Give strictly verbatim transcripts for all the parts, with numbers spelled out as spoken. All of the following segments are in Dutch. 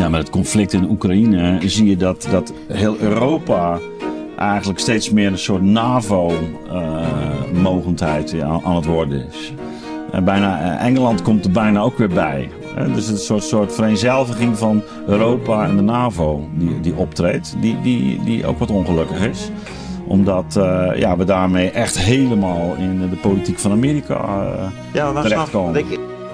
Ja, met het conflict in Oekraïne zie je dat, dat heel Europa eigenlijk steeds meer een soort NAVO-mogendheid uh, aan, aan het worden is. Uh, bijna, uh, Engeland komt er bijna ook weer bij. Uh, dus het is een soort, soort vereenzelviging van Europa en de NAVO die, die optreedt, die, die, die ook wat ongelukkig is. Omdat uh, ja, we daarmee echt helemaal in de politiek van Amerika uh, ja, terechtkomen.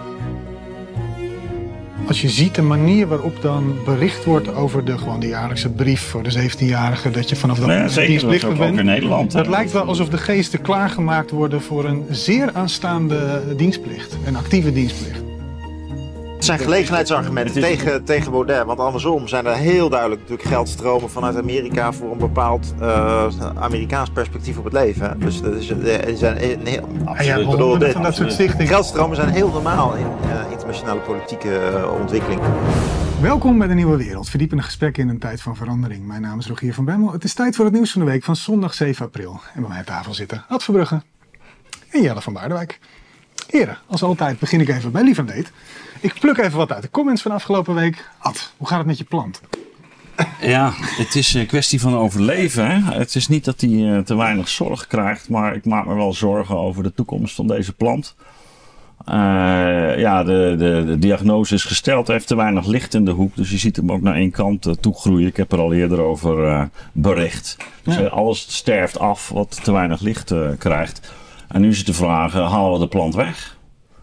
Als je ziet de manier waarop dan bericht wordt over de, gewoon de jaarlijkse brief voor de zeventienjarige, dat je vanaf dat moment ja, dienstplichtig bent. Ook in Nederland. Het lijkt wel alsof de geesten klaargemaakt worden voor een zeer aanstaande dienstplicht. Een actieve dienstplicht. Het zijn gelegenheidsargumenten is... tegen, tegen Baudet. Want andersom zijn er heel duidelijk natuurlijk geldstromen vanuit Amerika voor een bepaald uh, Amerikaans perspectief op het leven. Dus dat is, er zijn heel, absoluut. Ja, bedoel, dit, van dat soort stichtingen. Geldstromen zijn heel normaal in uh, internationale politieke uh, ontwikkeling. Welkom bij de Nieuwe Wereld. Verdiepende gesprekken in een tijd van verandering. Mijn naam is Rogier van Bemmel. Het is tijd voor het nieuws van de week van zondag zeven april. En bij mij aan tafel zitten Ad Verbrugge en Jelle van Baardenwijk. Heren, als altijd begin ik even bij Lief en Leed. Ik pluk even wat uit de comments van afgelopen week. Ad, hoe gaat het met je plant? Ja, het is een kwestie van overleven. Hè? Het is niet dat hij uh, te weinig zorg krijgt, maar ik maak me wel zorgen over de toekomst van deze plant. Uh, ja, de, de, de diagnose is gesteld. Hij heeft te weinig licht in de hoek, dus je ziet hem ook naar één kant uh, toegroeien. Ik heb er al eerder over uh, bericht. Dus ja. Alles sterft af wat te weinig licht uh, krijgt. En nu is het de vraag, uh, halen we de plant weg?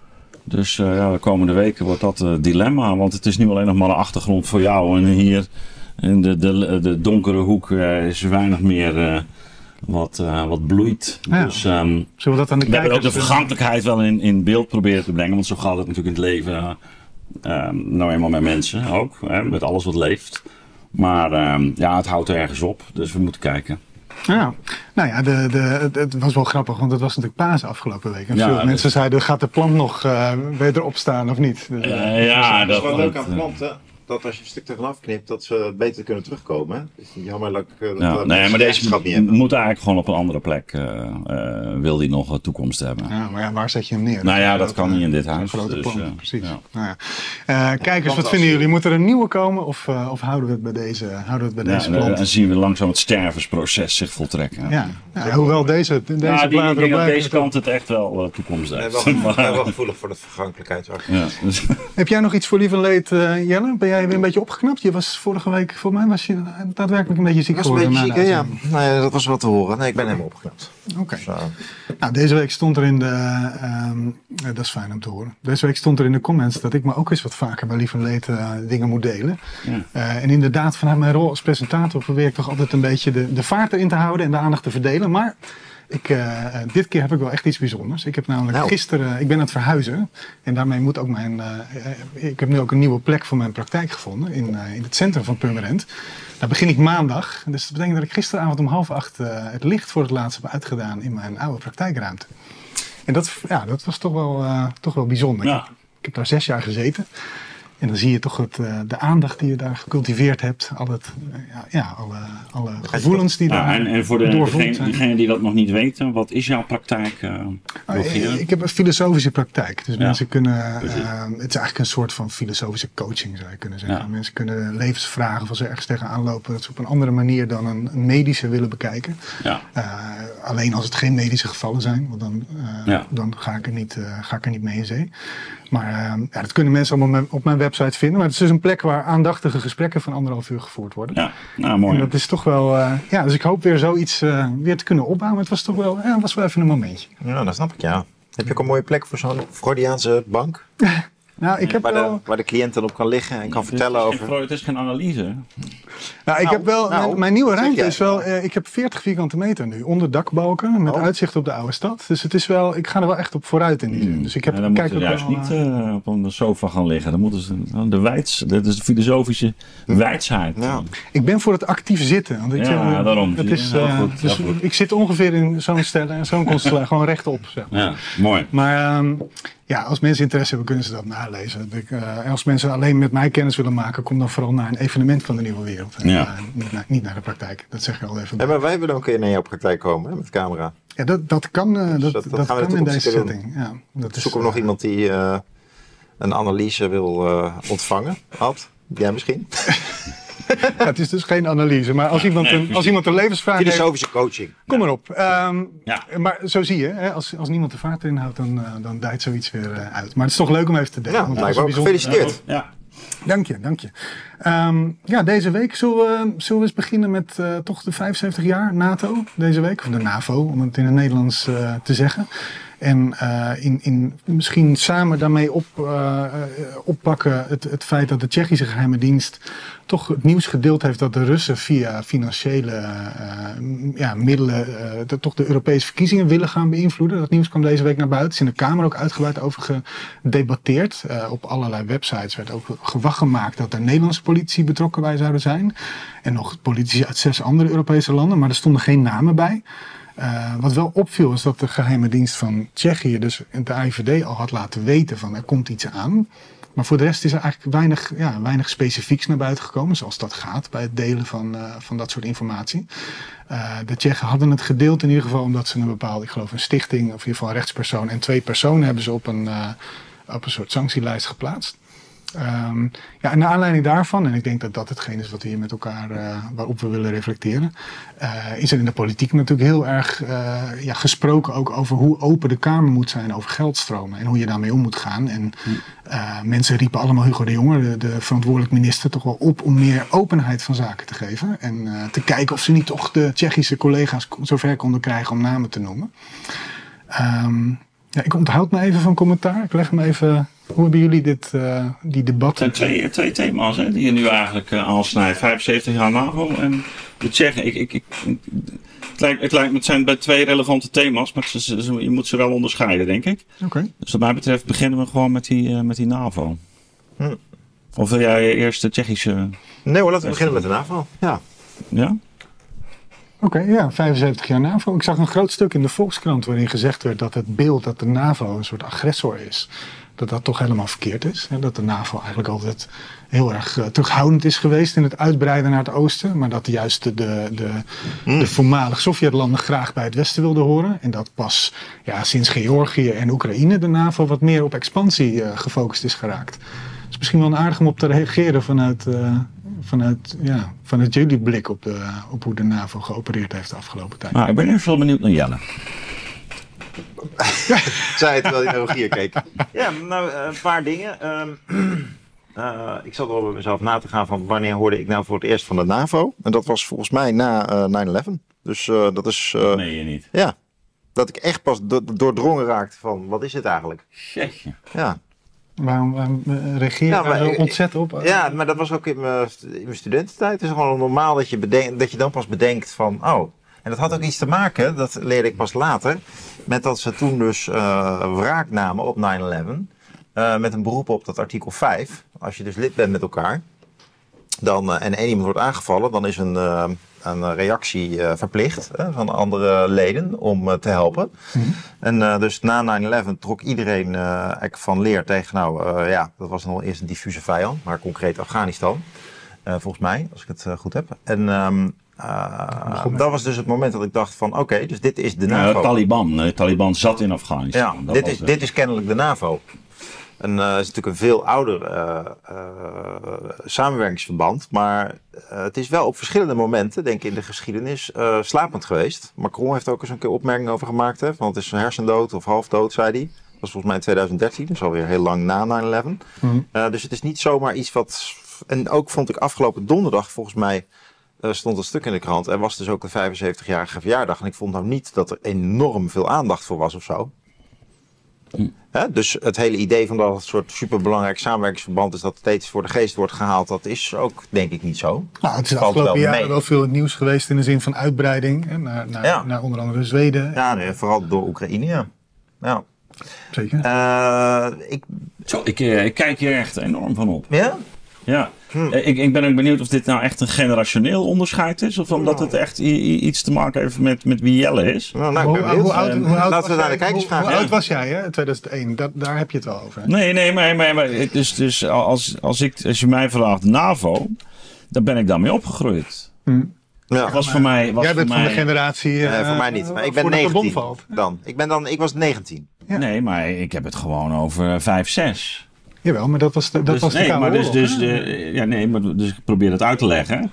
Dus uh, ja, de komende weken wordt dat een uh, dilemma. Want het is nu alleen nog maar een achtergrond voor jou. En hier in de, de, de donkere hoek uh, is weinig meer uh, wat, uh, wat bloeit. Ja. Dus um, zullen we dat aan de we hebben ook de vergankelijkheid wel in, in beeld proberen te brengen. Want zo gaat het natuurlijk in het leven. Uh, uh, nou eenmaal met mensen ook. Hè, met alles wat leeft. Maar uh, ja, het houdt ergens op. Dus we moeten kijken. Ja, nou ja, de, de, het was wel grappig, want het was natuurlijk Pasen afgelopen week. En veel ja, mensen zeiden, gaat de plant nog uh, weer erop staan of niet? Dus, uh, uh, ja, dat is wel leuk aan planten. Dat als je een stuk ervan afknipt, dat ze beter kunnen terugkomen. Het is jammerlijk uh, dat ja, nee, maar deze moet eigenlijk gewoon op een andere plek. Uh, uh, wil die nog een toekomst hebben. Ja, maar ja, waar zet je hem neer? Nou ja, dat kan niet in dit huis. Grote dus, plan, uh, precies. Ja. Nou ja. uh, kijkers, wat vinden jullie? Moet er een nieuwe komen of, uh, of houden we het bij deze, houden we het bij ja, deze plant? Dan zien we langzaam het stervensproces zich voltrekken. Ja, ja, hoewel deze, deze ja, die, bladeren ik denk blijven. Deze kant het echt wel uh, toekomst heeft. Ik ben wel, wel gevoelig voor de vergankelijkheid. Ja, dus. Heb jij nog iets voor lief en leed, uh, Jelle? Ben jij weer een beetje opgeknapt? Je was vorige week, voor mij was je daadwerkelijk een beetje ziek geworden. Ik was een beetje ziek, ja. Nou ja, dat was wel te horen. Nee, ik ben helemaal opgeknapt. Oké. Okay. Dus, uh... nou, deze week stond er in de, um, uh, dat is fijn om te horen. Deze week stond er in de comments dat ik me ook eens wat vaker bij lief en leed uh, dingen moet delen. Ja. Uh, en inderdaad, vanuit mijn rol als presentator probeer ik toch altijd een beetje de, de vaart erin te houden en de aandacht te verdelen. Maar Ik, uh, dit keer heb ik wel echt iets bijzonders. Ik heb namelijk nou. gisteren, ik ben aan het verhuizen. En daarmee moet ook mijn, uh, ik heb nu ook een nieuwe plek voor mijn praktijk gevonden. In, uh, in het centrum van Purmerend. Daar begin ik maandag. Dus dat betekent dat ik gisteravond om half acht uh, het licht voor het laatst heb uitgedaan in mijn oude praktijkruimte. En dat, ja, dat was toch wel, uh, toch wel bijzonder. Ja. Ik, ik heb daar zes jaar gezeten. En dan zie je toch het, uh, de aandacht die je daar gecultiveerd hebt. Al het, uh, ja, ja, alle, alle gevoelens die ja, daar en, en voor de, degene, degene die dat nog niet weten, wat is jouw praktijk? Uh, oh, ik, ik heb een filosofische praktijk. Dus ja. mensen kunnen, uh, het is eigenlijk een soort van filosofische coaching zou je kunnen zeggen. Ja. Mensen kunnen levensvragen, of als ze ergens tegenaan lopen, dat ze op een andere manier dan een, een medische willen bekijken. Ja. Uh, alleen als het geen medische gevallen zijn, want dan, uh, ja. dan ga, ik er niet, uh, ga ik er niet mee in zee. Maar uh, ja, dat kunnen mensen allemaal op mijn website vinden. Maar het is dus een plek waar aandachtige gesprekken van anderhalf uur gevoerd worden. Ja, nou mooi. En dat is toch wel, uh, ja, dus ik hoop weer zoiets uh, weer te kunnen opbouwen. Het was toch wel, ja, was wel even een momentje. Ja, dat snap ik, ja. Heb je ook een mooie plek voor zo'n Freudiaanse bank? Nou, ik heb waar, wel... de, waar de cliënt dan op kan liggen en kan het vertellen over... Freud, het is geen analyse. Nou, ik nou, heb wel, nou, mijn, mijn nieuwe ruimte is wel, uh, ik heb veertig vierkante meter nu, onder dakbalken, met oh. uitzicht op de oude stad. Dus het is wel, ik ga er wel echt op vooruit in die zin. Dus ik heb, ja, dan kijk moeten ze juist wel, niet uh, op een sofa gaan liggen. Dan moeten ze, de wijds, dat is de filosofische wijsheid. Ja. Ik ben voor het actief zitten. Want ik ja, zeg, daarom. Het is, uh, goed, dus ik zit ongeveer in zo'n stelle en zo'n constellatie, gewoon rechtop. Zeg maar. Ja, mooi. Maar um, ja, als mensen interesse hebben, kunnen ze dat nalezen. Ik, uh, en als mensen alleen met mij kennis willen maken, kom dan vooral naar een evenement van de Nieuwe Wereld. En, ja. uh, niet, naar, niet naar de praktijk. Dat zeg ik al even. Ja, maar wij willen ook een keer naar jouw praktijk komen, hè, met camera. Ja, dat, dat kan, uh, dus dat, dat, dat, dat dat kan in deze setting. Ja, dat Zoeken we uh, nog iemand die uh, een analyse wil uh, ontvangen, Ad? Ja, misschien. Ja, het is dus geen analyse, maar als iemand een, als iemand een levensvraag heeft... Filosofische coaching. Kom maar op. Um, ja. Maar zo zie je, hè, als, als niemand de vaart erin houdt, dan, uh, dan dijt zoiets weer uh, uit. Maar het is toch leuk om even te delen. Ja, want bijzonder... gefeliciteerd. Ja. Dank je, dank je. Um, ja, deze week zullen we, zullen we eens beginnen met uh, toch de vijfenzeventig jaar NATO deze week. Of de NAVO, om het in het Nederlands uh, te zeggen. En uh, in, in, misschien samen daarmee op, uh, oppakken het, het feit dat de Tsjechische geheime dienst toch het nieuws gedeeld heeft dat de Russen via financiële uh, ja, middelen uh, de, toch de Europese verkiezingen willen gaan beïnvloeden. Dat nieuws kwam deze week naar buiten. Er is in de Kamer ook uitgebreid over gedebatteerd. Uh, op allerlei websites werd ook gewacht gemaakt dat er Nederlandse politici betrokken bij zouden zijn. En nog politici uit zes andere Europese landen, maar er stonden geen namen bij. Uh, wat wel opviel is dat de geheime dienst van Tsjechië, dus de A I V D, al had laten weten van er komt iets aan. Maar voor de rest is er eigenlijk weinig, ja, weinig specifieks naar buiten gekomen, zoals dat gaat bij het delen van, uh, van dat soort informatie. Uh, de Tsjechen hadden het gedeeld in ieder geval omdat ze een bepaalde, ik geloof een stichting, of in ieder geval een rechtspersoon en twee personen hebben ze op een, uh, op een soort sanctielijst geplaatst. Um, ja, en naar aanleiding daarvan, en ik denk dat dat hetgeen is wat we hier met elkaar, uh, waarop we willen reflecteren, uh, is er in de politiek natuurlijk heel erg uh, ja, gesproken ook over hoe open de Kamer moet zijn over geldstromen en hoe je daarmee om moet gaan. En uh, mensen riepen allemaal Hugo de Jonge, de, de verantwoordelijk minister, toch wel op om meer openheid van zaken te geven. En uh, te kijken of ze niet toch de Tsjechische collega's zover konden krijgen om namen te noemen. Um, ja, ik onthoud me even van commentaar. Ik leg me even... Hoe hebben jullie dit, uh, die debatten? Het zijn twee, twee thema's hè, die je nu eigenlijk uh, aansnijdt. vijfenzeventig jaar NAVO en de Tsjechen. Ik, ik, ik, het, lijkt, het, lijkt, het zijn bij twee relevante thema's, maar ze, ze, je moet ze wel onderscheiden, denk ik. Okay. Dus wat mij betreft beginnen we gewoon met die, uh, met die NAVO. Hm. Of wil jij eerst de Tsjechische... Nee hoor, laten we beginnen met de NAVO. Ja. Ja? Oké, okay, ja, vijfenzeventig jaar NAVO. Ik zag een groot stuk in de Volkskrant waarin gezegd werd dat het beeld dat de NAVO een soort agressor is, dat dat toch helemaal verkeerd is. Hè? Dat de NAVO eigenlijk altijd heel erg uh, terughoudend is geweest in het uitbreiden naar het oosten. Maar dat juist de, de, de, mm. de voormalig Sovjetlanden graag bij het westen wilden horen. En dat pas ja, sinds Georgië en Oekraïne de NAVO wat meer op expansie uh, gefocust is geraakt. Het is misschien wel aardig om op te reageren vanuit, uh, vanuit, ja, vanuit jullie blik op, de, op hoe de NAVO geopereerd heeft de afgelopen tijd. Nou, ik ben even wel benieuwd naar Jelle. Zei het terwijl hij naar Rogier keek. Ja, nou, een paar dingen. Um, uh, ik zat er bij mezelf na te gaan van wanneer hoorde ik nou voor het eerst van de NAVO. En dat was volgens mij na uh, nine eleven. Dus uh, dat is... Uh, dat meen je niet. Ja, dat ik echt pas do- doordrongen raakte van wat is dit eigenlijk? Jeetje. Ja. Waarom, waarom reageer je daar zo ontzettend op? Ja, maar dat was ook in mijn, in mijn studententijd. Het is gewoon normaal dat je, bedenkt, dat je dan pas bedenkt van... oh. En dat had ook iets te maken, dat leerde ik pas later... met dat ze toen dus uh, wraak namen op nine eleven... Uh, met een beroep op dat artikel vijf. Als je dus lid bent met elkaar... Dan, uh, en één iemand wordt aangevallen... dan is een, uh, een reactie uh, verplicht uh, van andere leden om uh, te helpen. Mm-hmm. En uh, dus na nine eleven trok iedereen uh, van leer tegen... nou uh, ja, dat was nog eerst een diffuse vijand... maar concreet Afghanistan, uh, volgens mij, als ik het uh, goed heb. En... Um, Uh, dat was dus het moment dat ik dacht van oké, okay, dus dit is de NAVO. Ja, Taliban. De Taliban zat in Afghanistan. Ja, dit is, dit is kennelijk de NAVO. En uh, het is natuurlijk een veel ouder uh, uh, samenwerkingsverband. Maar uh, het is wel op verschillende momenten, denk ik in de geschiedenis, uh, slapend geweest. Macron heeft ook eens een keer opmerking over gemaakt. Hè, van het is een hersendood of halfdood, zei hij. Dat was volgens mij in twintig dertien, dus alweer heel lang na nine eleven. Mm-hmm. Uh, dus het is niet zomaar iets wat... En ook vond ik afgelopen donderdag volgens mij... Uh, stond een stuk in de krant. Er was dus ook de vijfenzeventigjarige verjaardag. En ik vond nou niet dat er enorm veel aandacht voor was of zo. Mm. Hè? Dus het hele idee van dat het een soort superbelangrijk samenwerkingsverband is... dat steeds voor de geest wordt gehaald, dat is ook denk ik niet zo. Nou, het is de afgelopen jaren wel veel nieuws geweest in de zin van uitbreiding. Hè, naar, naar, ja. naar onder andere Zweden. Ja, nee, vooral door Oekraïne, ja. ja. Zeker. Uh, ik... Zo, ik, ik kijk hier echt enorm van op. Ja? Ja, hm. ik, ik ben ook benieuwd of dit nou echt een generationeel onderscheid is. Of omdat het echt i- i- iets te maken heeft met, met wie Jelle is. Nou, nou, hoe, hoe, oud, hoe oud Laten we naar de kijkers vragen. Hoe, hoe oud was jij, hè? tweeduizend één, dat, daar heb je het wel over. Hè? Nee, nee, maar, maar, maar dus, dus als, als, ik, als je mij vraagt NAVO, dan ben ik daarmee opgegroeid. Hm. Ja. Was voor mij, was jij bent voor van mij... de generatie... Uh, nee, voor mij niet, maar ik ben negentien dan. Ik, ben dan, ik was negentien. Ja. Nee, maar ik heb het gewoon over vijf, zes. Jawel, maar dat was de, dat dus, was de nee, Koude maar dus, Oorlog, dus, de, ja, nee, maar dus ik probeer het uit te leggen.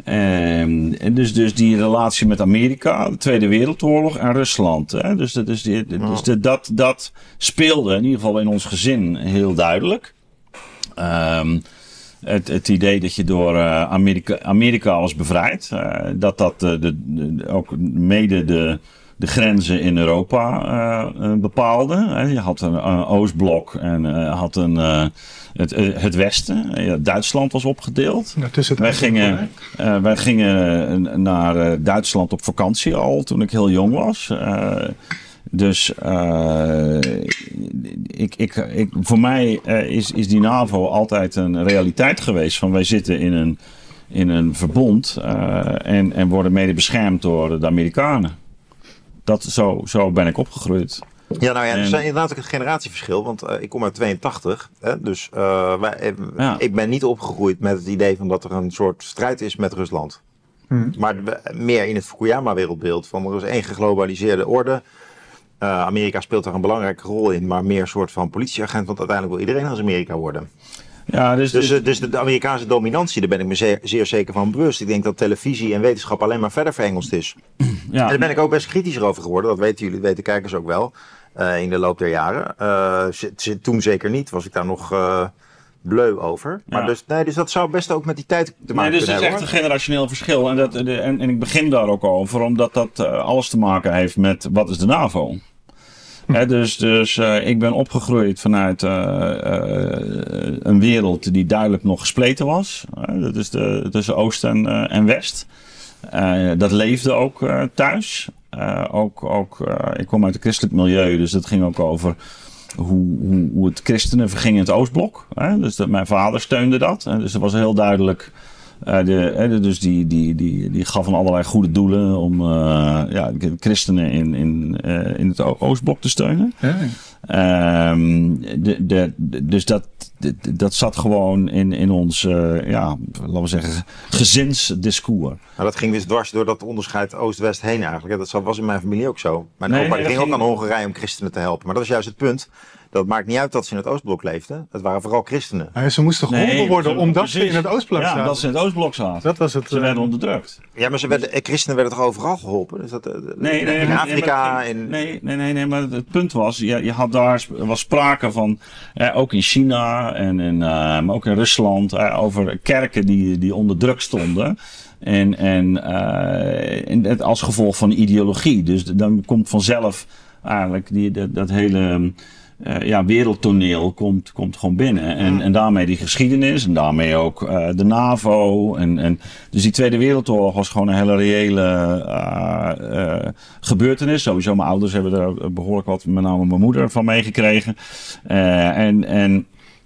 Um, en dus, dus die relatie met Amerika, de Tweede Wereldoorlog en Rusland. Hè? Dus, dus, die, dus de, dat, dat speelde in ieder geval in ons gezin heel duidelijk. Um, het, het idee dat je door uh, Amerika, Amerika was bevrijd. Uh, dat dat uh, de, de, ook mede de, de grenzen in Europa uh, uh, bepaalde. Je had een, een Oostblok en uh, had een... Uh, Het, het Westen, ja, Duitsland was opgedeeld. Ja, wij, gingen, uh, wij gingen naar uh, Duitsland op vakantie al toen ik heel jong was. Uh, dus uh, ik, ik, ik, voor mij uh, is, is die NAVO altijd een realiteit geweest. Van wij zitten in een, in een verbond uh, en, en worden mede beschermd door de Amerikanen. Dat, zo, zo ben ik opgegroeid. Ja, nou ja, er is inderdaad ook een generatieverschil, want uh, ik kom uit tweeëntachtig, hè, dus uh, wij, ja. ik ben niet opgegroeid met het idee van dat er een soort strijd is met Rusland. Hmm. Maar meer in het Fukuyama-wereldbeeld, van er is één geglobaliseerde orde. Uh, Amerika speelt daar een belangrijke rol in, maar meer een soort van politieagent, want uiteindelijk wil iedereen als Amerika worden. Ja, dus, dus, dus, dus de Amerikaanse dominantie, daar ben ik me zeer, zeer zeker van bewust. Ik denk dat televisie en wetenschap alleen maar verder verengeld is. Ja. En daar ben ik ook best kritischer over geworden, dat weten jullie, dat weten kijkers ook wel. Uh, in de loop der jaren. Uh, toen zeker niet, was ik daar nog uh, bleu over. Maar ja. dus, nee, dus dat zou best ook met die tijd te maken nee, dus kunnen hebben. Het is echt een generationeel verschil. En, dat, de, en, en ik begin daar ook over, omdat dat uh, alles te maken heeft met wat is de NAVO. Hm. He, dus dus uh, ik ben opgegroeid vanuit uh, uh, een wereld die duidelijk nog gespleten was. Uh, dat is de, tussen Oost en, uh, en West. Uh, dat leefde ook uh, thuis. Uh, ook, ook, uh, ik kom uit een christelijk milieu, dus dat ging ook over hoe, hoe, hoe het christenen verging in het Oostblok. Hè? Dus dat, mijn vader steunde dat. Hè? Dus dat was heel duidelijk. Uh, de, hè, dus die, die, die, die gaf van allerlei goede doelen om uh, ja, de christenen in, in, uh, in het Oostblok te steunen. Ja. Um, de, de, de, dus dat, de, dat zat gewoon in, in ons, uh, ja, laten we zeggen, gezinsdiscours. Nou, dat ging dus dwars door dat onderscheid Oost-West heen eigenlijk. Dat was in mijn familie ook zo. Mijn nee, opa nee, ging ook ging... aan Hongarije om christenen te helpen. Maar dat is juist het punt. Dat maakt niet uit dat ze in het Oostblok leefden. Het waren vooral christenen. Ja, ze moesten geholpen nee, worden omdat precies. ze in het Oostblok zaten. Ja, omdat ze in het Oostblok zaten. Dat was het. Ze werden onderdrukt. Ja, maar ze werden, christenen werden toch overal geholpen? Dus dat, nee, nee, in nee, Afrika... Nee, in... nee, nee, nee, nee, maar het punt was, je, je had daar was sprake van, eh, ook in China en in, uh, maar ook in Rusland, eh, over kerken die, die onder druk stonden. En, en, uh, en het als gevolg van ideologie. Dus dan komt vanzelf eigenlijk die, dat, dat hele... Uh, ja, wereldtoneel komt, komt gewoon binnen. En, ja. en daarmee die geschiedenis en daarmee ook uh, de NAVO. En, en, dus die Tweede Wereldoorlog was gewoon een hele reële uh, uh, gebeurtenis. Sowieso, mijn ouders hebben er behoorlijk wat, met name mijn moeder, van meegekregen. Uh, en... en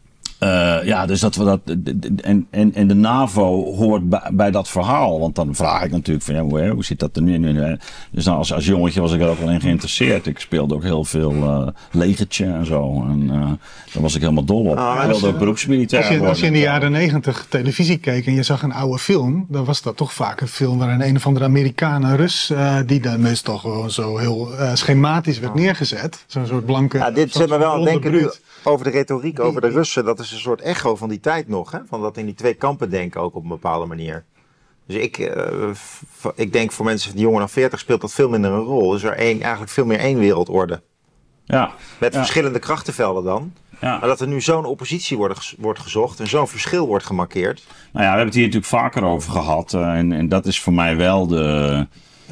Uh, ja, dus dat we dat. En, en, en de NAVO hoort bij, bij dat verhaal. Want dan vraag ik natuurlijk van ja, hoe, hoe zit dat er nu in? Dus nou, als, als jongetje was ik er ook wel in geïnteresseerd. Ik speelde ook heel veel uh, legertje en zo. En uh, daar was ik helemaal dol op. Ah, ik wilde ook beroepsmilitair als je, worden. Als je in de jaren negentig televisie keek en je zag een oude film, dan was dat toch vaak een film waarin een of andere Amerikanen, Rus, uh, die dan meestal gewoon zo heel uh, schematisch werd neergezet. Zo'n soort blanke. Ja, dit zet me wel aan het denken nu over de retoriek, over de Russen. Dat is een soort echo van die tijd nog. Hè? Van dat in die twee kampen denken ook op een bepaalde manier. Dus ik, uh, v- ik denk voor mensen die jonger dan veertig speelt dat veel minder een rol. Is er één, eigenlijk veel meer één wereldorde. Ja. Met ja. verschillende krachtenvelden dan. Ja. Maar dat er nu zo'n oppositie wordt, wordt gezocht en zo'n verschil wordt gemarkeerd. Nou ja, we hebben het hier natuurlijk vaker over gehad. Uh, en, en dat is voor mij wel de...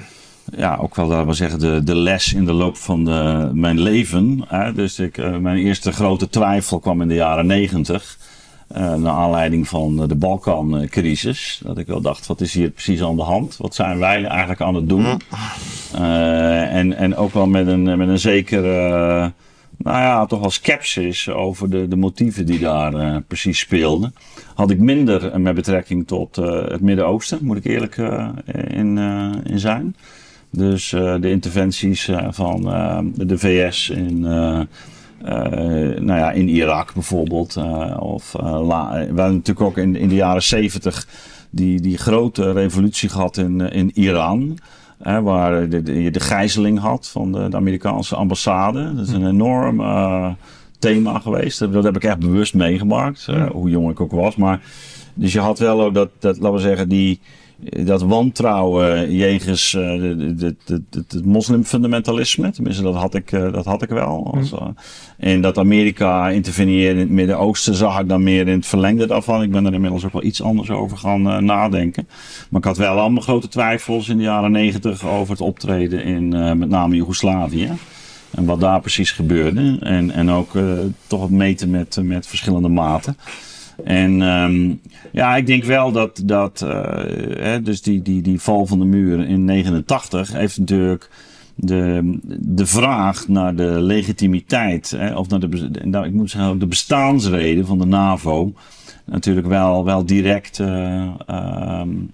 Ja, ook wel, laten we zeggen, de, de les in de loop van de, mijn leven. Hè? Dus ik, uh, mijn eerste grote twijfel kwam in de jaren negentig. Uh, naar aanleiding van de Balkancrisis. Dat ik wel dacht, wat is hier precies aan de hand? Wat zijn wij eigenlijk aan het doen? Uh, en, en ook wel met een, met een zekere, uh, nou ja, toch wel scepsis over de, de motieven die daar uh, precies speelden. Had ik minder met betrekking tot uh, het Midden-Oosten, moet ik eerlijk uh, in, uh, in zijn. Dus uh, de interventies uh, van uh, de V S in, uh, uh, nou ja, in Irak bijvoorbeeld. Uh, of, uh, la, we hadden natuurlijk ook in, in de jaren zeventig die, die grote revolutie gehad in, in Iran. Uh, waar je de, de, de gijzeling had van de, de Amerikaanse ambassade. Dat is een enorm uh, thema geweest. Dat heb ik echt bewust meegemaakt, uh, hoe jong ik ook was. Maar, dus je had wel ook dat, dat laten we zeggen, die, dat wantrouwen jegens uh, het moslimfundamentalisme. Tenminste, dat had ik, uh, dat had ik wel. Als, uh, en dat Amerika interveneerde in het Midden-Oosten zag ik dan meer in het verlengde daarvan. Ik ben er inmiddels ook wel iets anders over gaan uh, nadenken. Maar ik had wel allemaal grote twijfels in de jaren negentig over het optreden in uh, met name Joegoslavië. En wat daar precies gebeurde. En, en ook uh, toch het meten met, met verschillende maten. En um, ja, ik denk wel dat, dat uh, hè, dus die, die, die val van de muur in negenentachtig heeft natuurlijk de, de vraag naar de legitimiteit, hè, of naar de, nou, ik moet zeggen ook de bestaansreden van de NAVO natuurlijk wel, wel direct, uh, um,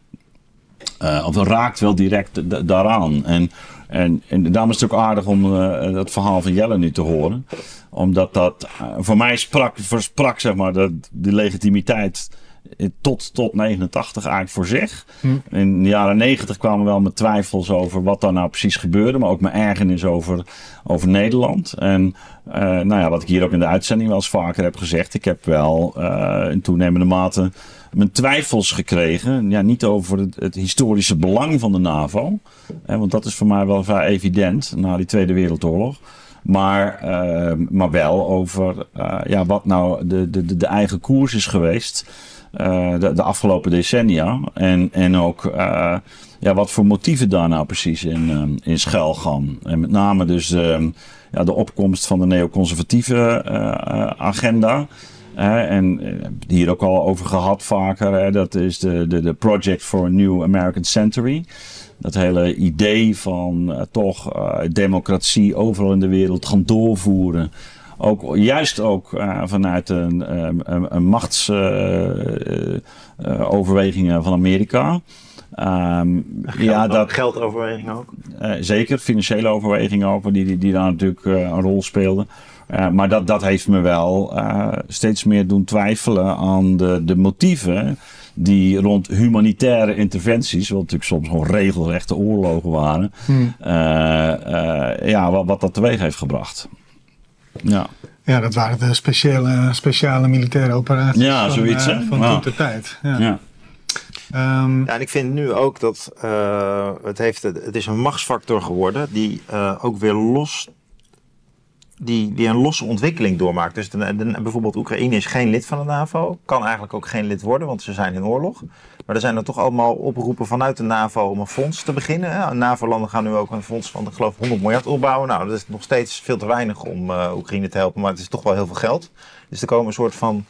uh, of raakt wel direct d- daaraan. En, en, en daarom is het ook aardig om uh, dat verhaal van Jelle nu te horen. Omdat dat uh, voor mij sprak, versprak zeg maar, de, de legitimiteit tot, tot negenentachtig eigenlijk voor zich. Hm. In de jaren negentig kwamen wel met twijfels over wat daar nou precies gebeurde. Maar ook mijn ergernis over, over Nederland. En uh, nou ja, wat ik hier ook in de uitzending wel eens vaker heb gezegd. Ik heb wel uh, in toenemende mate mijn twijfels gekregen. Ja, niet over het, het historische belang van de NAVO. Hè, want dat is voor mij wel vrij evident na die Tweede Wereldoorlog. Maar, uh, maar wel over uh, ja, wat nou de, de, de eigen koers is geweest uh, de, de afgelopen decennia. En, en ook uh, ja, wat voor motieven daar nou precies in, uh, in schuil gaan. En met name dus uh, ja, de opkomst van de neoconservatieve uh, agenda. Uh, en uh, hier ook al over gehad vaker. Hè, dat is de, de, de Project for a New American Century. Dat hele idee van uh, toch uh, democratie overal in de wereld gaan doorvoeren. Ook, juist ook uh, vanuit een, een, een machtsoverwegingen uh, uh, van Amerika. Um, Geld, ja, dat, geldoverwegingen ook? Uh, zeker, financiële overwegingen ook, die, die, die daar natuurlijk uh, een rol speelden. Uh, maar dat, dat heeft me wel uh, steeds meer doen twijfelen aan de, de motieven die rond humanitaire interventies, wat natuurlijk soms gewoon regelrechte oorlogen waren, hmm. uh, uh, ja, wat, wat dat teweeg heeft gebracht. Ja. Ja, dat waren de speciale, speciale militaire operaties ja, van, zoiets, uh, van ja. toen de tijd. Ja. Ja. Um, ja, en ik vind nu ook dat uh, het, heeft, het is een machtsfactor geworden die uh, ook weer los, die, die een losse ontwikkeling doormaakt. Dus de, de, bijvoorbeeld Oekraïne is geen lid van de NAVO, kan eigenlijk ook geen lid worden, want ze zijn in oorlog. Maar er zijn er toch allemaal oproepen vanuit de NAVO om een fonds te beginnen. Ja, NAVO-landen gaan nu ook een fonds van, ik geloof, honderd miljard opbouwen. Nou, dat is nog steeds veel te weinig om uh, Oekraïne te helpen, maar het is toch wel heel veel geld. Dus er komen een soort van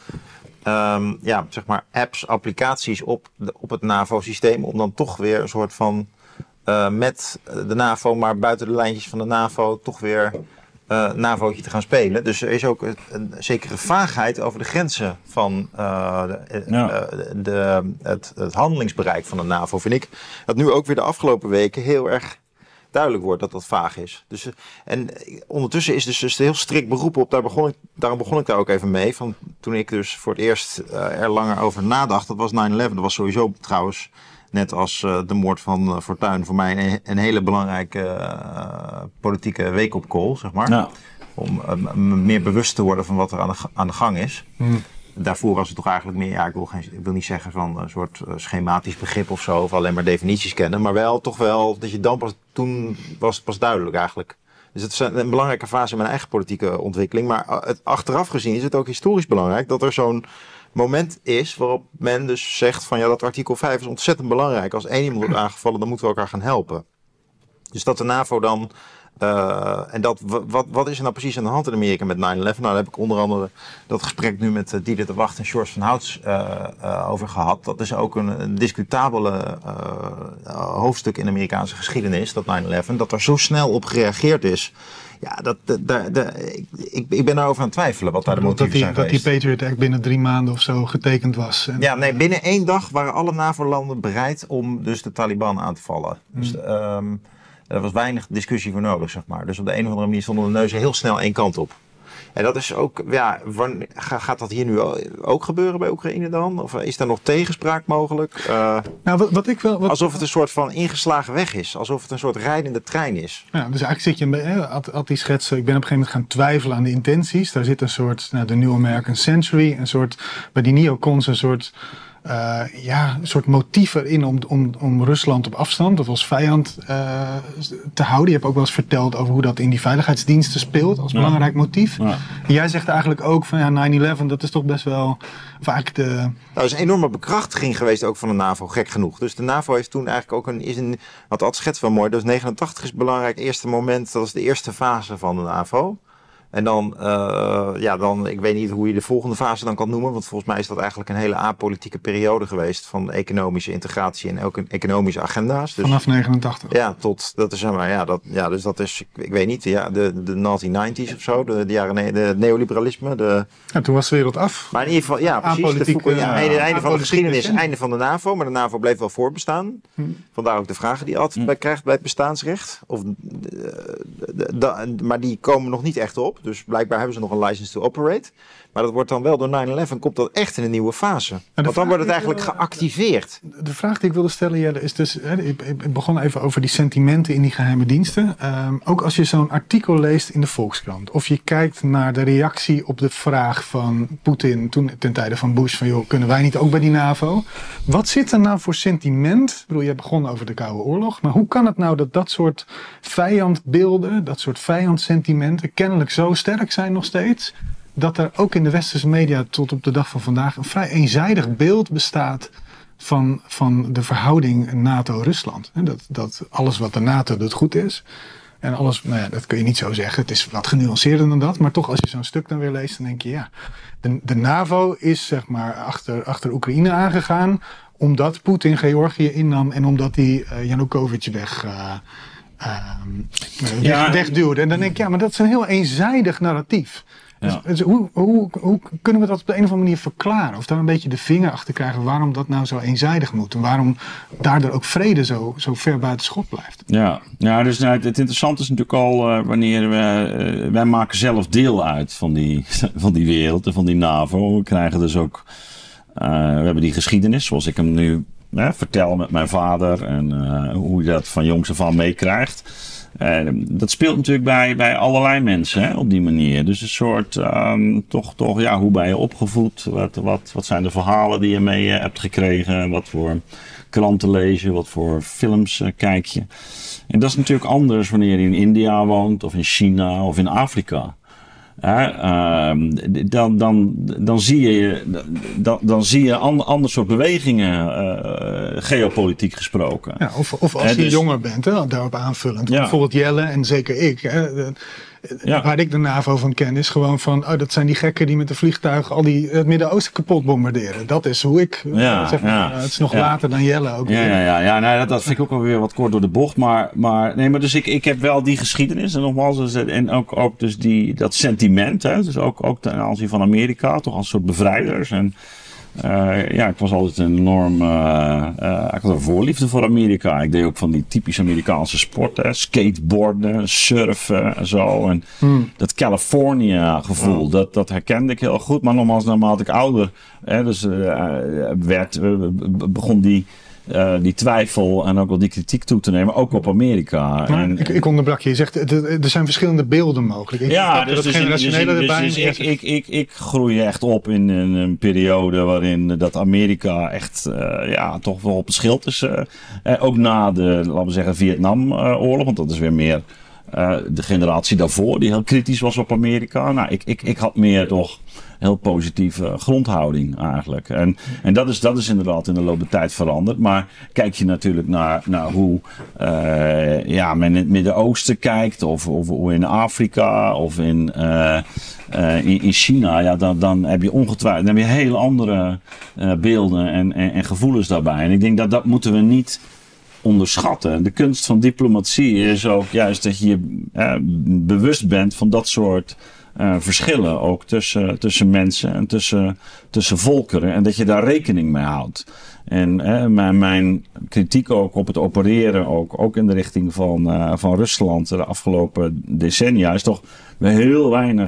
Um, ja, zeg maar apps, applicaties op, de, op het NAVO-systeem om dan toch weer een soort van uh, met de NAVO, maar buiten de lijntjes van de NAVO toch weer uh, NAVO'tje te gaan spelen. Dus er is ook een, een zekere vaagheid over de grenzen van uh, de, ja. uh, de, het, het handelingsbereik van de NAVO. Vind ik dat nu ook weer de afgelopen weken heel erg duidelijk wordt dat dat vaag is. Dus, en ondertussen is dus, dus heel strikt beroep op, daar begon ik, daarom begon ik daar ook even mee, van toen ik dus voor het eerst uh, er langer over nadacht, dat was nine eleven, dat was sowieso trouwens, net als uh, de moord van uh, Fortuyn, voor mij een, een hele belangrijke uh, politieke wake-up call, zeg maar. Ja. Om uh, meer bewust te worden van wat er aan de, aan de gang is. Hmm. Daarvoor was het toch eigenlijk meer, ja, ik wil, geen, ik wil niet zeggen van een soort uh, schematisch begrip of zo, of alleen maar definities kennen, maar wel toch wel dat je dan pas, toen was het pas duidelijk eigenlijk. Dus het is een belangrijke fase in mijn eigen politieke ontwikkeling, maar het, achteraf gezien is het ook historisch belangrijk dat er zo'n moment is waarop men dus zegt van ja, dat artikel vijf is ontzettend belangrijk. Als één iemand wordt aangevallen, dan moeten we elkaar gaan helpen. Dus dat de NAVO dan Uh, en dat, wat, wat is er nou precies aan de hand in Amerika met nine eleven? Nou, daar heb ik onder andere dat gesprek nu met uh, Dieder de Wacht en George van Houts uh, uh, over gehad. Dat is ook een, een discutabele uh, uh, hoofdstuk in de Amerikaanse geschiedenis, dat nine eleven. Dat er zo snel op gereageerd is. Ja, dat, de, de, de, ik, ik ben daarover aan het twijfelen wat daar de motieven die, zijn dat geweest. die Patriot Act binnen drie maanden of zo getekend was. En ja, nee, binnen één dag waren alle NAVO-landen bereid om dus de Taliban aan te vallen. Hmm. Dus um, er was weinig discussie voor nodig, zeg maar. Dus op de een of andere manier stonden de neuzen heel snel één kant op. En dat is ook, ja, wanneer, gaat dat hier nu ook gebeuren bij Oekraïne dan? Of is daar nog tegenspraak mogelijk? Uh, nou, wat, wat ik wel, wat, alsof het een soort van ingeslagen weg is. Alsof het een soort rijdende trein is. Ja, dus eigenlijk zit je een beetje, had die schetsen, ik ben op een gegeven moment gaan twijfelen aan de intenties. Daar zit een soort, nou, de New American Century, een soort, bij die neocons een soort... Uh, ja, een soort motief erin om, om, om Rusland op afstand of als vijand uh, te houden. Je hebt ook wel eens verteld over hoe dat in die veiligheidsdiensten speelt als ja. belangrijk motief. Ja. En jij zegt eigenlijk ook van ja, nine eleven, dat is toch best wel... Of eigenlijk de... Nou, dat is een enorme bekrachtiging geweest ook van de NAVO, gek genoeg. Dus de NAVO heeft toen eigenlijk ook een... Is een wat Ad schetst wel mooi, dus negenentachtig is het belangrijk eerste moment. Dat is de eerste fase van de NAVO. En dan, uh, ja, dan, ik weet niet hoe je de volgende fase dan kan noemen. Want volgens mij is dat eigenlijk een hele apolitieke periode geweest van economische integratie en ook economische agenda's. Dus, vanaf negenentachtig. Ja, tot, dat is, maar ja, dat, ja, dus dat is, ik, ik weet niet, ja, de, de nineteen nineties of zo, de, de jaren, de, de neoliberalisme. De, ja, toen was de wereld af. Maar in ieder geval, ja, precies. De Foucault, ja, einde, uh, einde van de geschiedenis, het einde van de NAVO, maar de NAVO bleef wel voortbestaan. Hm. Vandaar ook de vragen die Ad hm. bij krijgt bij het bestaansrecht. Of, de, de, de, maar die komen nog niet echt op. Dus blijkbaar hebben ze nog een license to operate. Maar dat wordt dan wel door nine eleven, komt dat echt in een nieuwe fase. Want dan wordt het eigenlijk wil, geactiveerd. De, de vraag die ik wilde stellen, Jelle, is dus... Hè, ik, ik begon even over die sentimenten in die geheime diensten. Um, ook als je zo'n artikel leest in de Volkskrant. Of je kijkt naar de reactie op de vraag van Poetin toen ten tijde van Bush. Van joh, kunnen wij niet ook bij die NAVO? Wat zit er nou voor sentiment? Ik bedoel, je begon over de Koude Oorlog. Maar hoe kan het nou dat dat soort vijandbeelden, dat soort vijandsentimenten kennelijk zo sterk zijn nog steeds... dat er ook in de westerse media tot op de dag van vandaag een vrij eenzijdig beeld bestaat van, van de verhouding NATO-Rusland. Dat, dat alles wat de NATO doet goed is. En alles, nou ja, dat kun je niet zo zeggen. Het is wat genuanceerder dan dat. Maar toch, als je zo'n stuk dan weer leest, dan denk je ja. De, de NAVO is zeg maar achter, achter Oekraïne aangegaan omdat Poetin Georgië innam en omdat hij uh, Yanukovych weg... Uh, uh, ja, wegduwde. En dan denk ik, ja, maar dat is een heel eenzijdig narratief. Dus, ja. dus hoe, hoe, hoe kunnen we dat op de een of andere manier verklaren? Of daar een beetje de vinger achter krijgen waarom dat nou zo eenzijdig moet? En waarom daardoor ook vrede zo, zo ver buiten schot blijft? Ja, ja dus nou, het, het interessante is natuurlijk al uh, wanneer we... Uh, wij maken zelf deel uit van die, van die wereld en van die NAVO. We krijgen dus ook... Uh, we hebben die geschiedenis zoals ik hem nu uh, vertel met mijn vader. En uh, hoe je dat van jongs af aan meekrijgt. Uh, dat speelt natuurlijk bij, bij allerlei mensen hè, op die manier. Dus een soort, um, toch, toch, ja, hoe ben je opgevoed? Wat, wat, wat zijn de verhalen die je mee uh, hebt gekregen? Wat voor kranten lees je? Wat voor films uh, kijk je? En dat is natuurlijk anders wanneer je in India woont, of in China, of in Afrika. Uh, um, dan, dan, dan zie je, dan, dan zie je ander, ander soort bewegingen, uh, geopolitiek gesproken. Ja, of, of als uh, je dus, jonger bent, hè, daarop aanvullend. Ja. Bijvoorbeeld Jelle en zeker ik. Hè, ja. Waar ik de NAVO van ken is gewoon van, oh, dat zijn die gekken die met de vliegtuigen al die het Midden-Oosten kapot bombarderen. Dat is hoe ik, ja, zeg maar, ja. Het is nog ja. later dan Jelle ook. Ja, ja, ja, ja nou, dat, dat vind ik ook alweer wat kort door de bocht. Maar, maar, nee, maar dus ik, ik heb wel die geschiedenis en nogmaals, en ook, ook dus die, dat sentiment, hè, dus ook, ook ten aanzien van Amerika, toch als een soort bevrijders. En Uh, ja, ik was altijd een enorm, uh, uh, ik had een voorliefde voor Amerika. Ik deed ook van die typisch Amerikaanse sporten, skateboarden, surfen en zo. En hmm. dat California gevoel, oh. dat, dat herkende ik heel goed. Maar nogmaals, naarmate ik ouder hè, dus, uh, werd, uh, begon die... Uh, die twijfel en ook wel die kritiek toe te nemen, ook op Amerika. En, ik, ik onderbrak je. Je zegt, er zijn verschillende beelden mogelijk. Ik ja, dus, dus, generationele dus, erbij. Dus, dus ik, ik, ik, ik groei echt op in een, een periode waarin dat Amerika echt uh, ja, toch wel op het schild is. Uh, uh, ook na de, laten we zeggen, Vietnamoorlog, want dat is weer meer uh, de generatie daarvoor die heel kritisch was op Amerika. Nou, ik, ik, ik had meer toch heel positieve grondhouding eigenlijk. En, en dat, is, dat is inderdaad in de loop der tijd veranderd. Maar kijk je natuurlijk naar, naar hoe uh, ja, men in het Midden-Oosten kijkt, of, of, of in Afrika, of in, uh, uh, in, in China, ja, dan, dan heb je ongetwijfeld dan heb je hele andere uh, beelden en, en, en gevoelens daarbij. En ik denk dat dat moeten we niet onderschatten. De kunst van diplomatie is ook juist dat je uh, bewust bent van dat soort Uh, verschillen ook tussen, tussen mensen en tussen, tussen volkeren. En dat je daar rekening mee houdt. En uh, mijn, mijn kritiek ook op het opereren, ook, ook in de richting van, uh, van Rusland de afgelopen decennia, is toch heel weinig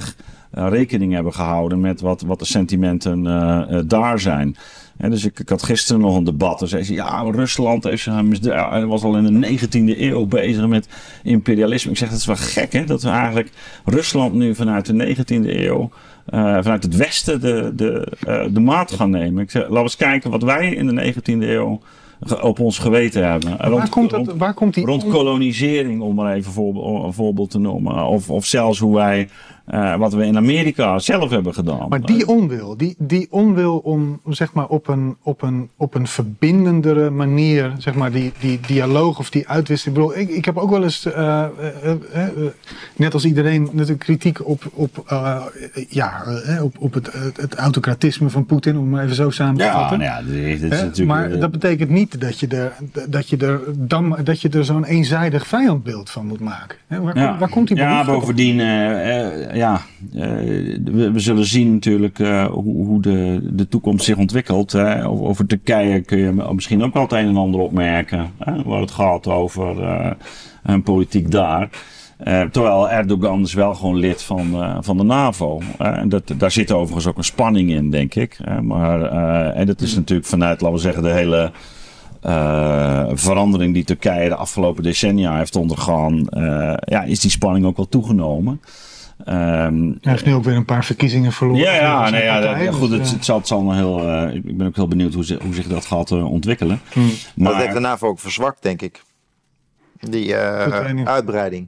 uh, rekening hebben gehouden met wat, wat de sentimenten uh, uh, daar zijn. En dus ik, ik had gisteren nog een debat. Dan zei ze, ja, Rusland heeft, hij was al in de negentiende eeuw bezig met imperialisme. Ik zeg, dat is wel gek, hè? Dat we eigenlijk Rusland nu vanuit de negentiende eeuw, uh, vanuit het westen, de, de, uh, de maat gaan nemen. Ik zeg, laten we eens kijken wat wij in de negentiende eeuw op ons geweten hebben. Waar, rond, komt dat, rond, waar komt die... Rond kolonisering, om maar even voor, een voorbeeld te noemen. Of, of zelfs hoe wij, uh, wat we in Amerika zelf hebben gedaan. Maar die onwil, die, die onwil om zeg maar op een, op een, op een verbindendere manier, zeg maar die, die dialoog of die uitwisseling. Ik bedoel, ik, ik heb ook wel eens, uh, uh, uh, uh, net als iedereen, natuurlijk kritiek op, op, uh, ja, uh, op, op het, het autocratisme van Poetin, om maar even zo samen te vatten. Ja, nou ja, dit is uh, natuurlijk... Maar dat betekent niet dat je er, dat je er, dan, dat je er zo'n eenzijdig vijandbeeld van moet maken. Hè? Waar, ja. waar komt die Ja, behoefte bovendien, uh, uh, ja, uh, we, we zullen zien natuurlijk uh, hoe, hoe de, de toekomst zich ontwikkelt. Hè. Over Turkije kun je misschien ook wel het een en ander opmerken. Hè, waar het gaat over uh, een politiek daar. Uh, terwijl Erdogan is wel gewoon lid van, uh, van de NAVO. Uh, en dat, daar zit overigens ook een spanning in, denk ik. Uh, maar, uh, en dat is natuurlijk vanuit, laten we zeggen, de hele uh, verandering die Turkije de afgelopen decennia heeft ondergaan. Uh, ja, is die spanning ook wel toegenomen. Um, Hij heeft nu ook weer een paar verkiezingen verloren. Ja, ja, nee, ja, partij, dat, goed, dus, het, het, zal, het zal nog heel. Uh, ik ben ook heel benieuwd hoe, ze, hoe zich dat gaat uh, ontwikkelen. Hmm. Maar, dat heeft de NAVO ook verzwakt, denk ik. Die uh, uitbreiding.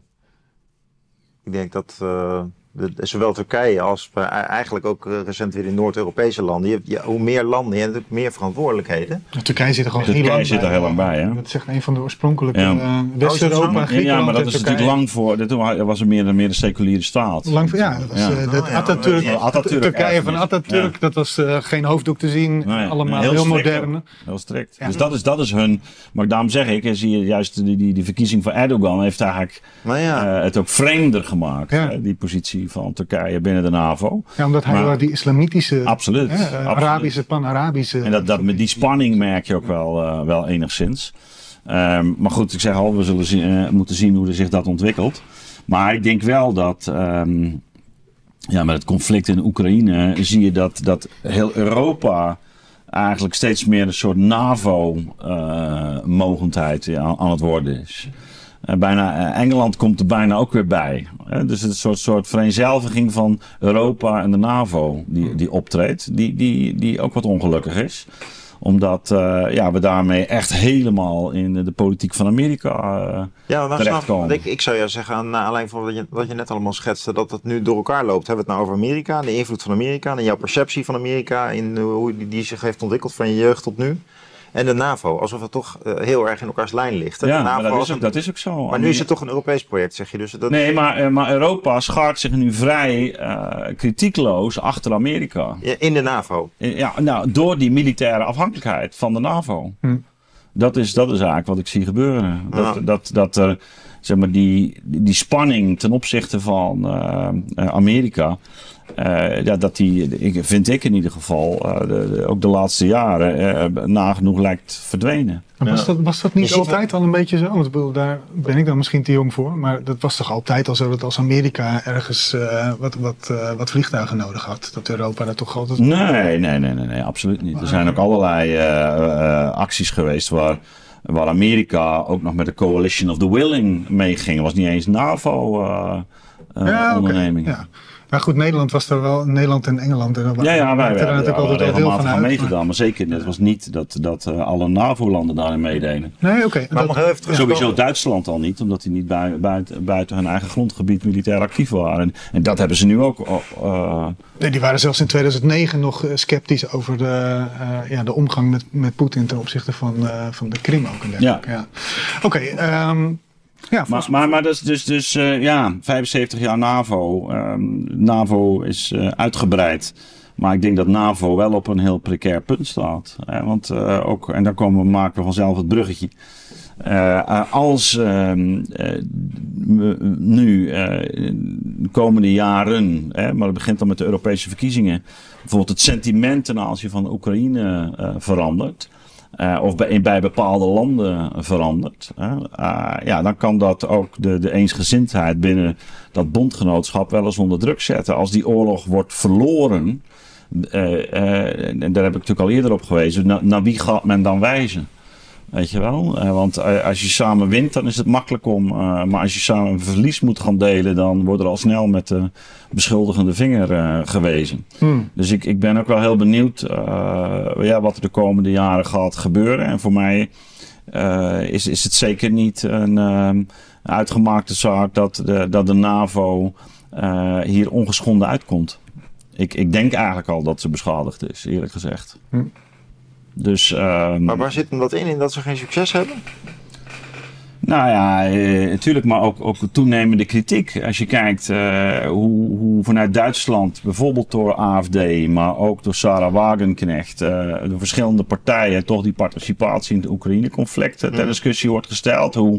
Ik denk dat uh, de, zowel Turkije als uh, eigenlijk ook uh, recent weer in Noord-Europese landen. Je hebt, ja, hoe meer landen, je hebt ook meer verantwoordelijkheden. Ja, Turkije zit er gewoon Turkije heel lang zit er bij. heel lang bij, hè? Dat zegt een van de oorspronkelijke ja. uh, West-Europa, ja, Griekenland ja, maar dat en is Turkije. natuurlijk lang voor. Dit was er meer, meer een seculiere staat. Lang voor, ja, dat was ja. uh, de oh, ja. Atatürk, Ja, Atatürk Turkije van Atatürk, ja. dat was uh, geen hoofddoek te zien, Nee, allemaal heel, heel, strikt, moderne. Heel strikt. Ja. Dus dat is, dat is hun. Maar daarom zeg ik, zie je juist die, die, die verkiezing van Erdogan heeft eigenlijk Maar ja. uh, het ook vreemder gemaakt. Ja. Uh, die positie van Turkije binnen de NAVO. Ja, omdat hij Maar, wel die islamitische, absoluut, hè, uh, absoluut. Arabische, pan-Arabische... En dat, dat met die spanning merk je ook wel, uh, wel enigszins. Um, maar goed, ik zeg al, we zullen zien, uh, moeten zien hoe er zich dat ontwikkelt. Maar ik denk wel dat um, ja, met het conflict in Oekraïne zie je dat, dat heel Europa eigenlijk steeds meer een soort NAVO-mogendheid uh, aan, aan het worden is. Uh, bijna, uh, Engeland komt er bijna ook weer bij. Uh, dus het is een soort, soort vereenzelviging van Europa en de NAVO die, die optreedt. Die, die, die ook wat ongelukkig is. Omdat uh, ja, we daarmee echt helemaal in de politiek van Amerika uh, ja, maar terechtkomen. Snap, ik, ik zou jou zeggen, naar aanleiding van wat je, wat je net allemaal schetste, dat het nu door elkaar loopt. Hebben we het nou over Amerika, de invloed van Amerika en jouw perceptie van Amerika, in uh, hoe die, die zich heeft ontwikkeld van je jeugd tot nu. En de NAVO, alsof het toch uh, heel erg in elkaars lijn ligt. Hè? Ja, de NAVO maar dat is, een, ook, dat is ook zo. Maar nu is het toch een Europees project, zeg je dus. Dat... Nee, maar, uh, maar Europa schaart zich nu vrij uh, kritiekloos achter Amerika. Ja, in de NAVO? Ja, nou, door die militaire afhankelijkheid van de NAVO. Hm. Dat, is, dat is eigenlijk wat ik zie gebeuren. Dat, Ja. dat, dat er, zeg maar, die, die spanning ten opzichte van uh, Amerika... Uh, ja, dat die, ik, vind ik in ieder geval, uh, de, de, ook de laatste jaren uh, nagenoeg lijkt verdwenen. Maar was, Ja. dat, was dat niet Je ziet altijd dat- al een beetje zo? Want ik bedoel, daar ben ik dan misschien te jong voor. Maar dat was toch altijd al zo dat als Amerika ergens uh, wat, wat, uh, wat vliegtuigen nodig had, dat Europa daar toch altijd... Nee, nee, nee, nee, nee absoluut niet. Er zijn ook allerlei uh, uh, acties geweest waar, waar Amerika ook nog met de Coalition of the Willing meeging. Het was niet eens NAVO-onderneming. Uh, uh, ja, okay, ja. Maar goed, Nederland was er wel, Nederland en Engeland. En Ja, ja, wij hebben natuurlijk altijd wel deel van aan uit. meegedaan. Maar... Maar zeker, het was niet dat, dat uh, alle NAVO-landen daarin meededen. Nee, oké. Okay, Maar nog heel even terug. Sowieso Duitsland al niet, omdat die niet bui, buiten, buiten hun eigen grondgebied militair actief waren. En, en dat hebben ze nu ook. Uh, nee, die waren zelfs in tweeduizend negen nog sceptisch over de, uh, ja, de omgang met, met Poetin ten opzichte van, uh, van de Krim ook. Ja. ja. Oké, okay, um, ja, maar, maar, maar dus, dus, dus uh, ja, vijfenzeventig jaar NAVO. Um, NAVO is uh, uitgebreid. Maar ik denk dat NAVO wel op een heel precair punt staat. Hè? Want uh, ook, en dan komen we, maken we vanzelf het bruggetje. Uh, als uh, uh, nu uh, de komende jaren, hè, maar het begint dan met de Europese verkiezingen, bijvoorbeeld het sentiment ten aanzien van Oekraïne uh, verandert. Uh, of bij, bij bepaalde landen verandert. Uh, uh, ja, dan kan dat ook de, de eensgezindheid binnen dat bondgenootschap wel eens onder druk zetten. Als die oorlog wordt verloren, uh, uh, en daar heb ik natuurlijk al eerder op gewezen, na, naar wie gaat men dan wijzen? Weet je wel? Uh, want uh, als je samen wint, dan is het makkelijk om. Uh, maar als je samen verlies moet gaan delen, dan wordt er al snel met de beschuldigende vinger uh, gewezen. Hmm. Dus ik, ik ben ook wel heel benieuwd uh, ja, wat er de komende jaren gaat gebeuren. En voor mij uh, is, is het zeker niet een uh, uitgemaakte zaak dat de, dat de NAVO uh, hier ongeschonden uitkomt. Ik, ik denk eigenlijk al dat ze beschadigd is, eerlijk gezegd. Hmm. Dus, uh, maar waar zit hem dat in, in dat ze geen succes hebben? Nou ja, eh, natuurlijk, maar ook, ook toenemende kritiek. Als je kijkt uh, hoe, hoe vanuit Duitsland, bijvoorbeeld door A F D, maar ook door Sarah Wagenknecht, uh, door verschillende partijen, toch die participatie in het Oekraïne-conflict ter mm. discussie wordt gesteld. Hoe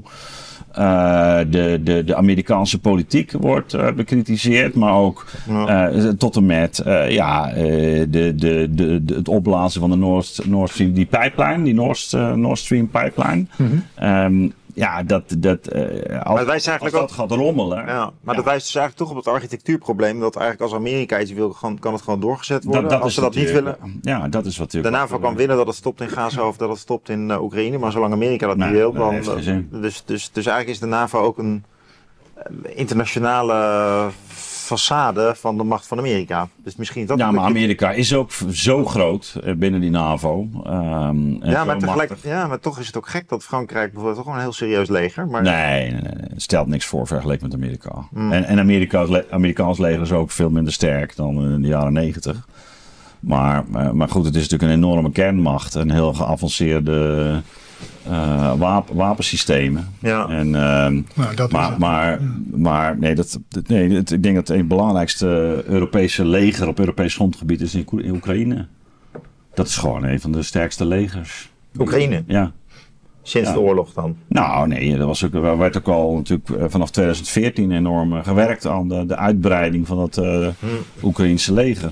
uh, de, de, de Amerikaanse politiek wordt uh, bekritiseerd, maar ook ja. uh, tot en met uh, ja, uh, de, de, de, de, het opblazen van de Nord, Nord Stream, die pipeline, die Nord, uh, Nord Stream pipeline. Mm-hmm. Um, Ja, dat, dat, uh, als, maar wijst eigenlijk als dat ook, gaat rommelen. Ja, maar ja. dat wijst dus eigenlijk toch op het architectuurprobleem. Dat eigenlijk als Amerika iets wil, kan het gewoon doorgezet worden. Dat, dat als ze dat niet willen. Ja, dat is wat de NAVO kan willen dat het stopt in Gaza of dat het stopt in uh, Oekraïne. Maar zolang Amerika dat nee, niet wil, dan. Uh, dus, dus, dus eigenlijk is de NAVO ook een uh, internationale façade van de macht van Amerika. Dus misschien dat. Ja, maar Amerika is ook zo groot binnen die NAVO. Um, ja, maar tegelijk, ja, maar toch is het ook gek dat Frankrijk bijvoorbeeld toch gewoon een heel serieus leger. Maar... Nee, nee, nee, het stelt niks voor vergeleken met Amerika. Mm. En, en Amerika's, le- Amerikaans leger is ook veel minder sterk dan in de jaren negentig. Maar, maar goed, het is natuurlijk een enorme kernmacht. Een heel geavanceerde uh, wapen, wapensystemen. Ja. En, uh, nou, dat maar, maar, maar nee, dat, nee het, ik denk dat het belangrijkste Europese leger op Europees grondgebied is in, in Oekraïne. Dat is gewoon een van de sterkste legers. Oekraïne? Ja. Sinds ja. de oorlog dan? Nou nee, er, was ook, er werd ook al natuurlijk vanaf twintig veertien enorm gewerkt aan de, de uitbreiding van het uh, hmm. Oekraïense leger.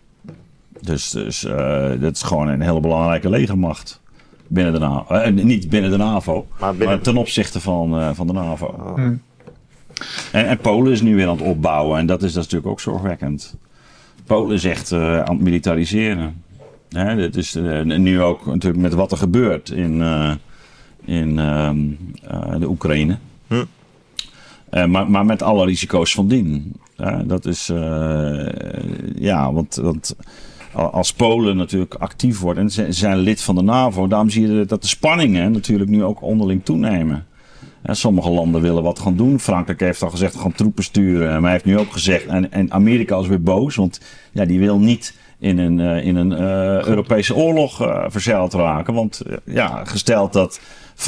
Dus, dus uh, dat is gewoon een hele belangrijke legermacht. Binnen de NAVO. Uh, niet binnen de NAVO, maar, binnen... maar ten opzichte van, uh, van de NAVO. Oh. Hmm. En, en Polen is nu weer aan het opbouwen. En dat is, dat is natuurlijk ook zorgwekkend. Polen is echt uh, aan het militariseren. Hè, dit is uh, nu ook natuurlijk met wat er gebeurt in, uh, in uh, uh, de Oekraïne. Hm. Uh, maar, maar met alle risico's van dien. Uh, dat is, uh, ja, want, want als Polen natuurlijk actief wordt en ze zijn lid van de NAVO, daarom zie je dat de spanningen natuurlijk nu ook onderling toenemen. Uh, sommige landen willen wat gaan doen. Frankrijk heeft al gezegd, we gaan troepen sturen. Maar hij heeft nu ook gezegd, en, en Amerika is weer boos, want ja, die wil niet in een, uh, in een uh, Europese oorlog uh, verzeild raken. Want uh, ja, gesteld dat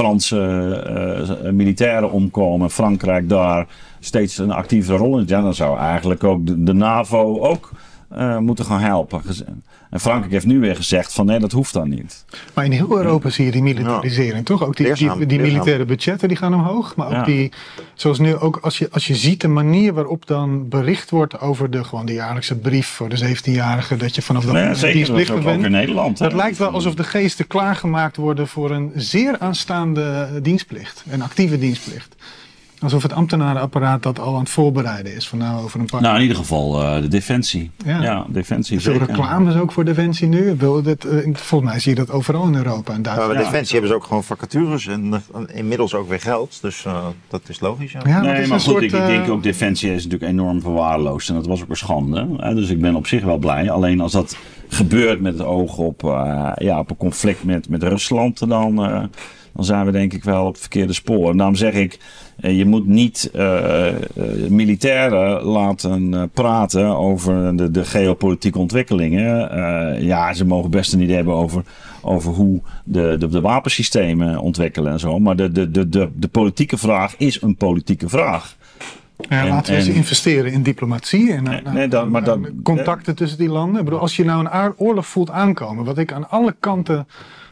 Franse uh, militairen omkomen en Frankrijk daar steeds een actievere rol in, ja, dan zou eigenlijk ook de, de NAVO ook uh, moeten gaan helpen. En Frankrijk heeft nu weer gezegd van nee, dat hoeft dan niet. Maar in heel Europa zie je die militarisering, ja. toch? Ook die, die, die, die militaire budgetten die gaan omhoog. Maar ook ja. die, zoals nu ook als je, als je ziet de manier waarop dan bericht wordt over de, gewoon de jaarlijkse brief voor de zeventienjarigen, dat je vanaf dat ja, moment dienstplichtig bent. Ook in Nederland. Dat hè? lijkt wel alsof de geesten klaargemaakt worden voor een zeer aanstaande dienstplicht. Een actieve dienstplicht. Alsof het ambtenarenapparaat dat al aan het voorbereiden is. Van nou, over een paar... Nou, in ieder geval uh, de Defensie. Ja, ja Defensie. Veel reclames ook voor Defensie nu. Dat, uh, volgens mij zie je dat overal in Europa en Duitsland. Ja, bij Defensie ja. hebben ze ook gewoon vacatures en uh, inmiddels ook weer geld. Dus uh, dat is logisch. Ja. Ja, nee, maar goed, soort, ik, ik denk ook Defensie is natuurlijk enorm verwaarloosd. En dat was ook een schande. Hè? Dus ik ben op zich wel blij. Alleen als dat gebeurt met het oog op, uh, ja, op een conflict met, met Rusland, dan... Uh, dan zijn we denk ik wel op het verkeerde spoor. En daarom zeg ik, je moet niet uh, uh, militairen laten uh, praten over de, de geopolitieke ontwikkelingen. Uh, ja, ze mogen best een idee hebben over, over hoe de, de, de wapensystemen ontwikkelen en zo. Maar de, de, de, de, de politieke vraag is een politieke vraag. Ja, en, laten we eens en, investeren in diplomatie en nee, nee, dan, maar dan, contacten tussen die landen. Ik bedoel, als je nou een oorlog voelt aankomen, wat ik aan alle kanten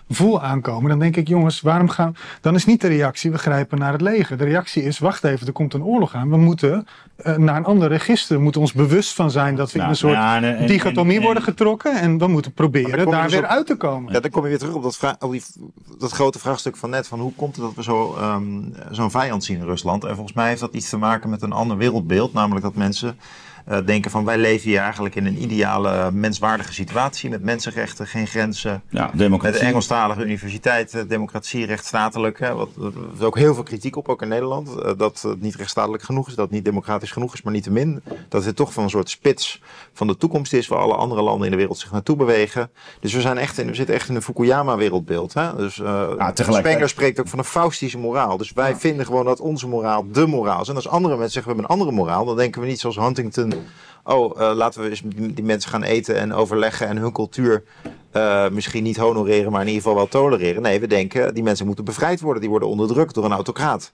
voel aankomen, dan denk ik, jongens, waarom gaan... Dan is niet de reactie, we grijpen naar het leger. De reactie is, wacht even, er komt een oorlog aan. We moeten uh, naar een ander register. We moeten ons bewust van zijn dat we nou, in een soort ja, en, en, dichotomie en, en, worden getrokken. En we moeten proberen daar dus weer op, uit te komen. Ja, dan kom je weer terug op dat, vra- op die, dat grote vraagstuk van net. Van hoe komt het dat we zo, um, zo'n vijand zien in Rusland? En volgens mij heeft dat iets te maken met een ander wereldbeeld. Namelijk dat mensen... Uh, denken van wij leven hier eigenlijk in een ideale menswaardige situatie met mensenrechten, geen grenzen. Ja, democratie. Met een Engelstalige universiteit, uh, democratie, rechtsstatelijk. Hè, wat, er is ook heel veel kritiek op, ook in Nederland. Uh, dat het niet rechtsstatelijk genoeg is, dat het niet democratisch genoeg is, maar niettemin. Dat het toch van een soort spits van de toekomst is waar alle andere landen in de wereld zich naartoe bewegen. Dus we, zijn echt in, we zitten echt in een Fukuyama wereldbeeld. Hè? Dus uh, ja, Spengler spreekt ook van een faustische moraal. Dus wij ja. vinden gewoon dat onze moraal de moraal is. En als andere mensen zeggen we hebben een andere moraal, dan denken we niet zoals Huntington... Oh, uh, laten we eens die mensen gaan eten en overleggen en hun cultuur uh, misschien niet honoreren, maar in ieder geval wel tolereren. Nee, we denken, die mensen moeten bevrijd worden. Die worden onderdrukt door een autocraat.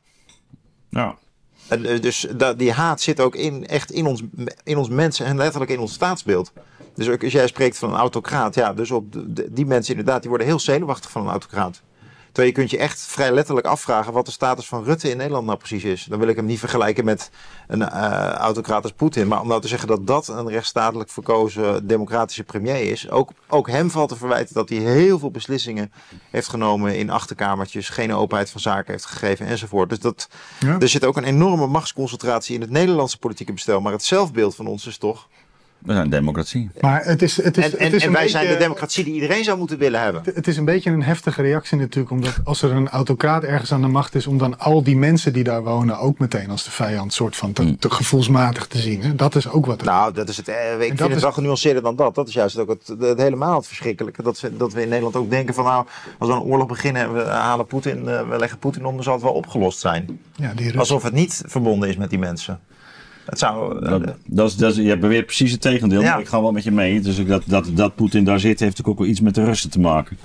Ja. En, uh, dus da, die haat zit ook in, echt in ons, in ons mensen en letterlijk in ons staatsbeeld. Dus ook als jij spreekt van een autocraat, ja, dus op de, de, die mensen inderdaad, die worden heel zenuwachtig van een autocraat. Terwijl je kunt je echt vrij letterlijk afvragen wat de status van Rutte in Nederland nou precies is. Dan wil ik hem niet vergelijken met een uh, autocraat als Poetin. Maar om nou te zeggen dat dat een rechtsstatelijk verkozen democratische premier is. Ook, ook hem valt te verwijten dat hij heel veel beslissingen heeft genomen in achterkamertjes. Geen openheid van zaken heeft gegeven enzovoort. Dus dat, ja. er zit ook een enorme machtsconcentratie in het Nederlandse politieke bestel. Maar het zelfbeeld van ons is toch... We zijn een democratie. Maar het is, het is, en en, het is en een wij beetje, zijn de democratie die iedereen zou moeten willen hebben. Het is een beetje een heftige reactie natuurlijk. Omdat als er een autocraat ergens aan de macht is... om dan al die mensen die daar wonen ook meteen als de vijand... soort van te, te gevoelsmatig te zien. Hè? Dat is ook wat... Het nou, dat is het, eh, ik vind het is... wel genuanceerder dan dat. Dat is juist ook het, het helemaal het verschrikkelijke. Dat we, dat we in Nederland ook denken van... nou, als we een oorlog beginnen en we halen Poetin... Uh, we leggen Poetin om, dan zal het wel opgelost zijn. Ja, die Alsof het niet verbonden is met die mensen. Het zou, uh, dat, dat is, dat is, je beweert precies het tegendeel. Ja. Ik ga wel met je mee. Dus dat, dat, dat Poetin daar zit, heeft ook wel iets met de Russen te maken.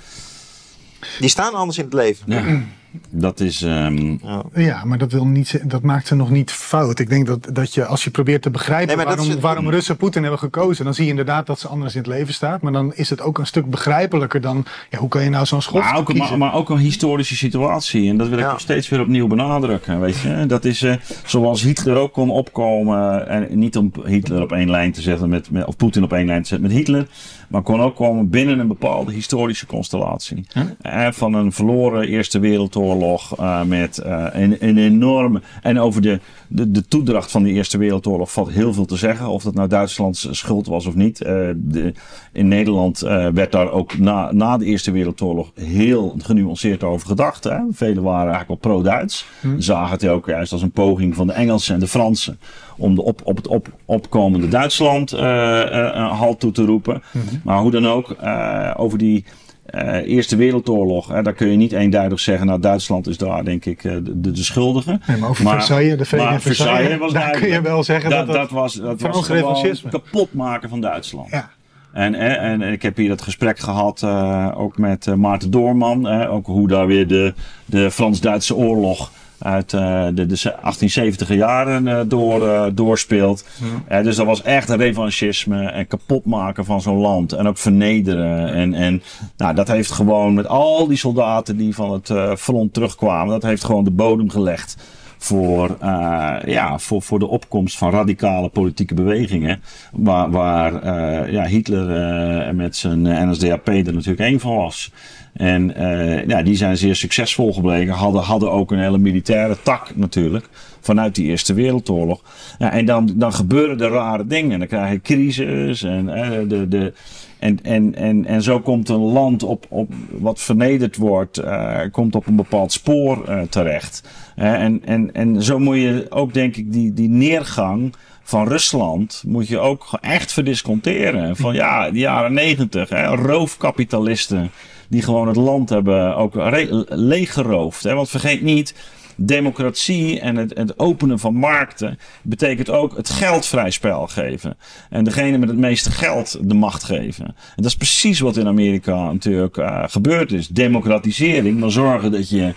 Die staan anders in het leven. Ja. Dat is... Um... Ja. ja, maar dat, wil niet, dat maakt ze nog niet fout. Ik denk dat, dat je, als je probeert te begrijpen nee, waarom, is, waarom Russen Poetin hebben gekozen, dan zie je inderdaad dat ze anders in het leven staat. Maar dan is het ook een stuk begrijpelijker dan, ja, hoe kan je nou zo'n schof maar, kiezen? Maar, maar ook een historische situatie. En dat wil ik ja. nog steeds weer opnieuw benadrukken. Weet je? Dat is uh, zoals Hitler ook kon opkomen. En niet om Hitler op één lijn te zetten met, met of Poetin op één lijn te zetten met Hitler. Maar kon ook komen binnen een bepaalde historische constellatie. Huh? Uh, van een verloren Eerste Wereldoorlog uh, met uh, een, een enorme... En over de, de, de toedracht van die Eerste Wereldoorlog valt heel veel te zeggen. Of dat nou Duitslands schuld was of niet. Uh, de, in Nederland uh, werd daar ook na, na de Eerste Wereldoorlog heel genuanceerd over gedacht. Hè? Velen waren eigenlijk wel pro-Duits. Hm. Zagen het ook juist als een poging van de Engelsen en de Fransen om de op, op het op, opkomende Duitsland uh, uh, halt toe te roepen. Mm-hmm. Maar hoe dan ook, uh, over die uh, Eerste Wereldoorlog, hè, daar kun je niet eenduidig zeggen, nou Duitsland is daar denk ik uh, de, de schuldige. Nee, maar over maar, Versailles, de vrede in Versailles, Versailles was daar kun je wel zeggen dat dat, dat, dat was, dat was gewoon kapot maken van Duitsland. Ja. En, en, en ik heb hier dat gesprek gehad uh, ook met uh, Maarten Doorman, uh, ook hoe daar weer de, de Frans-Duitse oorlog uit uh, de, de achttienzeventig jaren uh, door, uh, doorspeelt. Ja. Uh, dus dat was echt een revanchisme en kapotmaken van zo'n land. En ook vernederen. En, en nou, dat heeft gewoon met al die soldaten die van het uh, front terugkwamen, dat heeft gewoon de bodem gelegd voor, uh, ja, voor, voor de opkomst van radicale politieke bewegingen. Waar, waar uh, ja, Hitler uh, met zijn N S D A P er natuurlijk één van was. En uh, ja, die zijn zeer succesvol gebleken. Hadden, hadden ook een hele militaire tak natuurlijk. Vanuit die Eerste Wereldoorlog. Ja, en dan, dan gebeuren er rare dingen. Dan krijg je crisis. En, uh, de, de, en, en, en, en zo komt een land op, op wat vernederd wordt. Uh, komt op een bepaald spoor uh, terecht. Uh, en, en, en zo moet je ook denk ik die, die neergang van Rusland moet je ook echt verdisconteren. Van ja, de jaren negentig. Roofkapitalisten die gewoon het land hebben ook re- leeggeroofd. Hè? Want vergeet niet, democratie en het, het openen van markten betekent ook het geld vrij spel geven. En degene met het meeste geld de macht geven. En dat is precies wat in Amerika natuurlijk uh, gebeurd is. Democratisering, maar zorgen dat je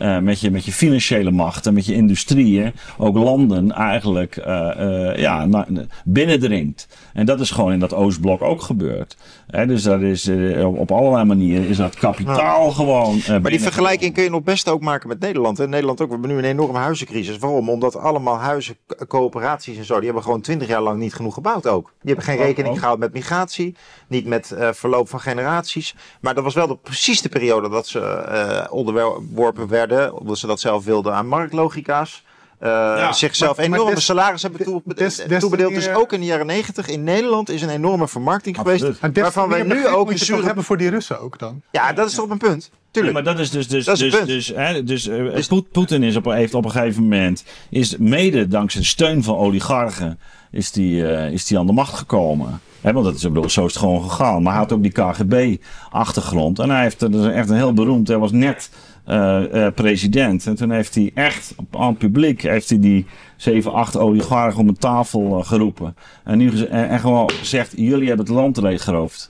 uh, met, je, met je financiële macht en met je industrieën ook landen eigenlijk uh, uh, ja, na, binnendringt. En dat is gewoon in dat Oostblok ook gebeurd. He, dus dat is, uh, op allerlei manieren is dat kapitaal ja. gewoon... Uh, maar die vergelijking kun je nog best ook maken met Nederland. In Nederland ook, we hebben nu een enorme huizencrisis. Waarom? Omdat allemaal huizencoöperaties en zo, die hebben gewoon twintig jaar lang niet genoeg gebouwd ook. Die hebben geen rekening gehouden met migratie, niet met uh, verloop van generaties. Maar dat was wel de, precies de periode dat ze uh, onderworpen werden, omdat ze dat zelf wilden aan marktlogica's. Uh, ja, zichzelf maar, enorme maar des, salaris hebben toe, des, des, toebedeeld. Dus ook in de jaren negentig in Nederland is een enorme vermarkting Absoluut. geweest. Maar waarvan wij nu ook een zuur hebben voor die Russen ook dan. Ja, dat is toch een punt. Tuurlijk. Nee, maar dat is dus, dus, dat is dus, dus, hè, dus, uh, dus Poetin is op, heeft op een gegeven moment, is mede dankzij steun van oligarchen, is die, uh, is die aan de macht gekomen. He, want dat is, bedoel, zo is het gewoon gegaan. Maar hij had ook die K G B-achtergrond. En hij heeft, dat is echt een heel beroemd, hij was net uh, uh, president. En toen heeft hij echt aan het publiek, heeft hij die zeven, acht oligarchen om een tafel uh, geroepen. En, nu, en, en gewoon gezegd, jullie hebben het land leeggeroofd.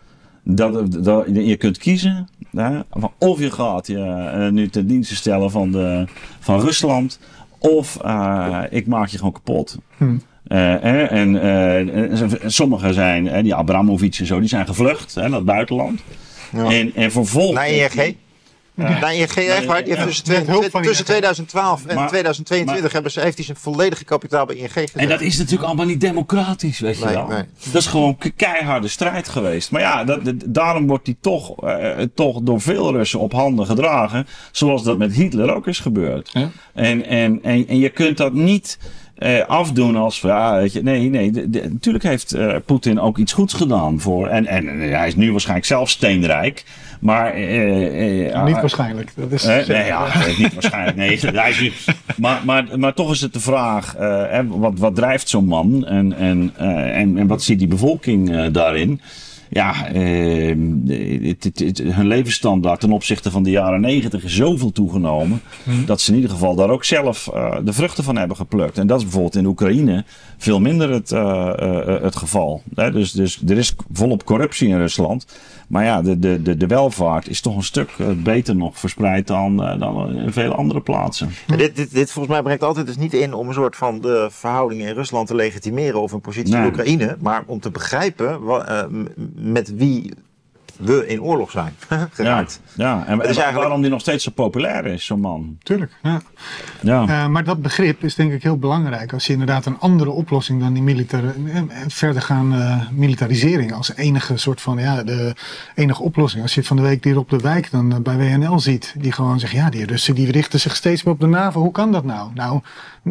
Dat, dat, je kunt kiezen, hè, of je gaat je uh, nu ten dienste stellen van, de, van Rusland, of uh, ik maak je gewoon kapot. Hmm. Uh, en uh, sommigen zijn, uh, die Abramovic en zo, die zijn gevlucht hè, naar het buitenland. Ja. En, en vervolgens... Naar I N G? Uh, Naar I N G, echt waar. Die heeft tussen, twe- tussen tweeduizend twaalf en maar, tweeduizend tweeëntwintig maar, hebben ze, heeft hij zijn volledige kapitaal bij I N G gezet. En dat is natuurlijk allemaal niet democratisch, weet je nee, wel. Nee. Dat is gewoon keiharde strijd geweest. Maar ja, dat, dat, daarom wordt hij toch, uh, toch door veel Russen op handen gedragen. Zoals dat met Hitler ook is gebeurd. Ja? En, en, en, en je kunt dat niet... Uh, afdoen als, ja, weet je, nee, nee, de, de, natuurlijk heeft uh, Poetin ook iets goeds gedaan voor, en, en uh, hij is nu waarschijnlijk zelf steenrijk, maar... Uh, uh, niet uh, waarschijnlijk, dat is... Uh, nee, ja, niet waarschijnlijk, nee, hij is nu, maar, maar, maar toch is het de vraag, uh, wat, wat drijft zo'n man en, en, uh, en, en wat ziet die bevolking uh, daarin? Ja, eh, het, het, het, hun levensstandaard ten opzichte van de jaren negentig is zoveel toegenomen. Hmm. Dat ze in ieder geval daar ook zelf uh, de vruchten van hebben geplukt. En dat is bijvoorbeeld in Oekraïne veel minder het, uh, uh, het geval. Hè? Dus, dus er is volop corruptie in Rusland. Maar ja, de, de, de, de welvaart is toch een stuk uh, beter nog verspreid dan, uh, dan in vele andere plaatsen. Hmm. Dit, dit, dit volgens mij brengt altijd dus niet in om een soort van de verhoudingen in Rusland te legitimeren of een positie nee. in Oekraïne. Maar om te begrijpen... Wat, uh, met wie we in oorlog zijn geraakt. Ja, ja. en, en eigenlijk... waarom die nog steeds zo populair is, zo'n man. Tuurlijk, ja. ja. Uh, maar dat begrip is denk ik heel belangrijk. Als je inderdaad een andere oplossing dan die militaire, verder gaan uh, militarisering als enige soort van, ja, de enige oplossing. Als je van de week hier op de wijk dan uh, bij W N L ziet, die gewoon zeggen, ja, die Russen die richten zich steeds meer op de NAVO. Hoe kan dat nou? Nou,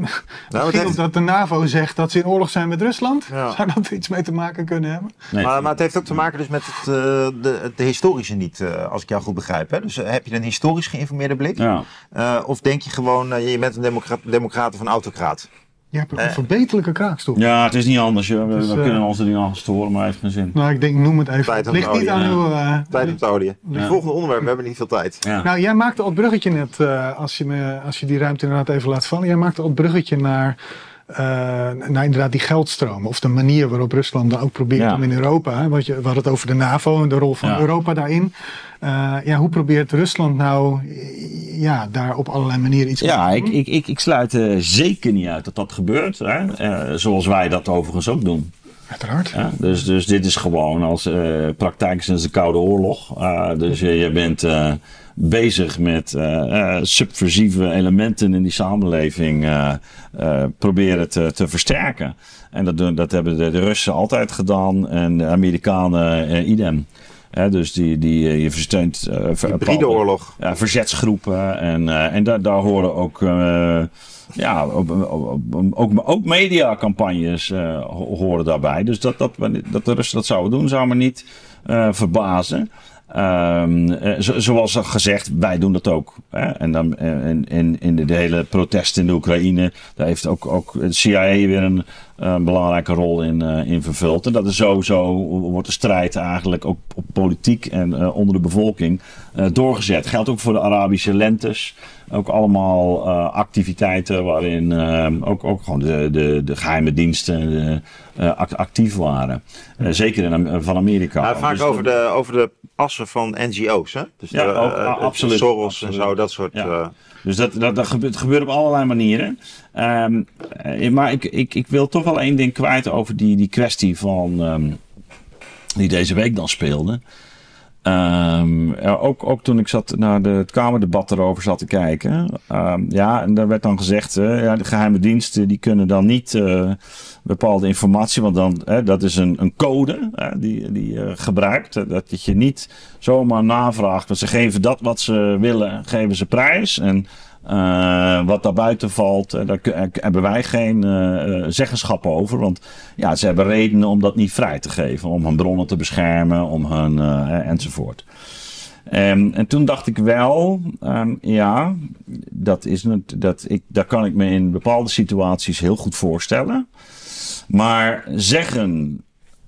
nou heeft... omdat de NAVO zegt dat ze in oorlog zijn met Rusland, ja. zou dat iets mee te maken kunnen hebben? Nee. Maar, maar het heeft ook te maken dus met het, uh, de, de historische niet, uh, als ik jou goed begrijp. Hè? Dus uh, heb je een historisch geïnformeerde blik? Ja. Uh, of denk je gewoon, uh, je bent een democrat, democrat of een autocraat? Je hebt een onverbeterlijke kraakstof. Ja, het is niet anders. We, dus, we uh, kunnen ons er niet aan storen, maar het heeft geen zin. Nou, ik denk, noem het even. Tijd het ligt niet aan ja. uw... Uh, tijd op het houden. Het volgende onderwerp, we hebben niet veel tijd. Ja. Nou, jij maakte al het bruggetje net, uh, als, je me, als je die ruimte inderdaad even laat vallen. Jij maakte al het bruggetje naar... Uh, naar inderdaad die geldstromen. Of de manier waarop Rusland dan ook probeert ja. om in Europa. Hè, wat je, we hadden het over de NAVO en de rol van ja. Europa daarin. Uh, ja, hoe probeert Rusland nou ja, daar op allerlei manieren iets ja, te doen? Ja, ik, ik, ik sluit uh, zeker niet uit dat dat gebeurt. Hè? Uh, zoals wij dat overigens ook doen. Uiteraard. Ja, dus, dus dit is gewoon als uh, praktijk sinds de Koude Oorlog. Uh, dus je, je bent uh, bezig met uh, uh, subversieve elementen in die samenleving uh, uh, proberen te, te versterken. En dat, doen, dat hebben de, de Russen altijd gedaan en de Amerikanen uh, idem. Ja, dus die, die, je versteunt uh, ver, hybride oorlog. Ja, verzetsgroepen en, uh, en daar, daar horen ook... Uh, Ja, ook, ook, ook mediacampagnes uh, horen daarbij. Dus dat, dat, dat de Russen dat zouden doen, zou me niet uh, verbazen. Um, uh, zo, zoals gezegd, wij doen dat ook. Hè? En dan in, in, in de, de hele protesten in de Oekraïne, daar heeft ook, ook de C I A weer een, een belangrijke rol in, uh, in vervuld. En dat is sowieso, wordt de strijd eigenlijk ook op politiek en uh, onder de bevolking uh, doorgezet. Geldt ook voor de Arabische lentes. Ook allemaal uh, activiteiten waarin uh, ook, ook gewoon de, de, de geheime diensten uh, uh, actief waren. Uh, zeker in, van Amerika. Nou, vaak dus over, de, over de assen van N G O's. Hè? Dus ja, de, ook, uh, absoluut. Soros absoluut. en zo, dat soort... Ja. Uh... Dus dat, dat, dat gebeurt, het gebeurt op allerlei manieren. Um, maar ik, ik, ik wil toch wel één ding kwijt over die, die kwestie van... Um, die deze week dan speelde. Um, ja, ook, ook toen ik zat naar de, het Kamerdebat erover zat te kijken. Um, ja, en daar werd dan gezegd... Uh, ja, de geheime diensten die kunnen dan niet uh, bepaalde informatie... want dan, uh, dat is een, een code uh, die, die uh, gebruikt. Uh, dat je niet zomaar navraagt. Want ze geven dat wat ze willen, geven ze prijs. En uh, wat daar buiten valt, uh, daar uh, hebben wij geen uh, zeggenschap over. Want ja, ze hebben redenen om dat niet vrij te geven. Om hun bronnen te beschermen, om hun uh, enzovoort. Um, en toen dacht ik wel, um, ja, dat is het, dat ik, daar kan ik me in bepaalde situaties heel goed voorstellen. Maar zeggen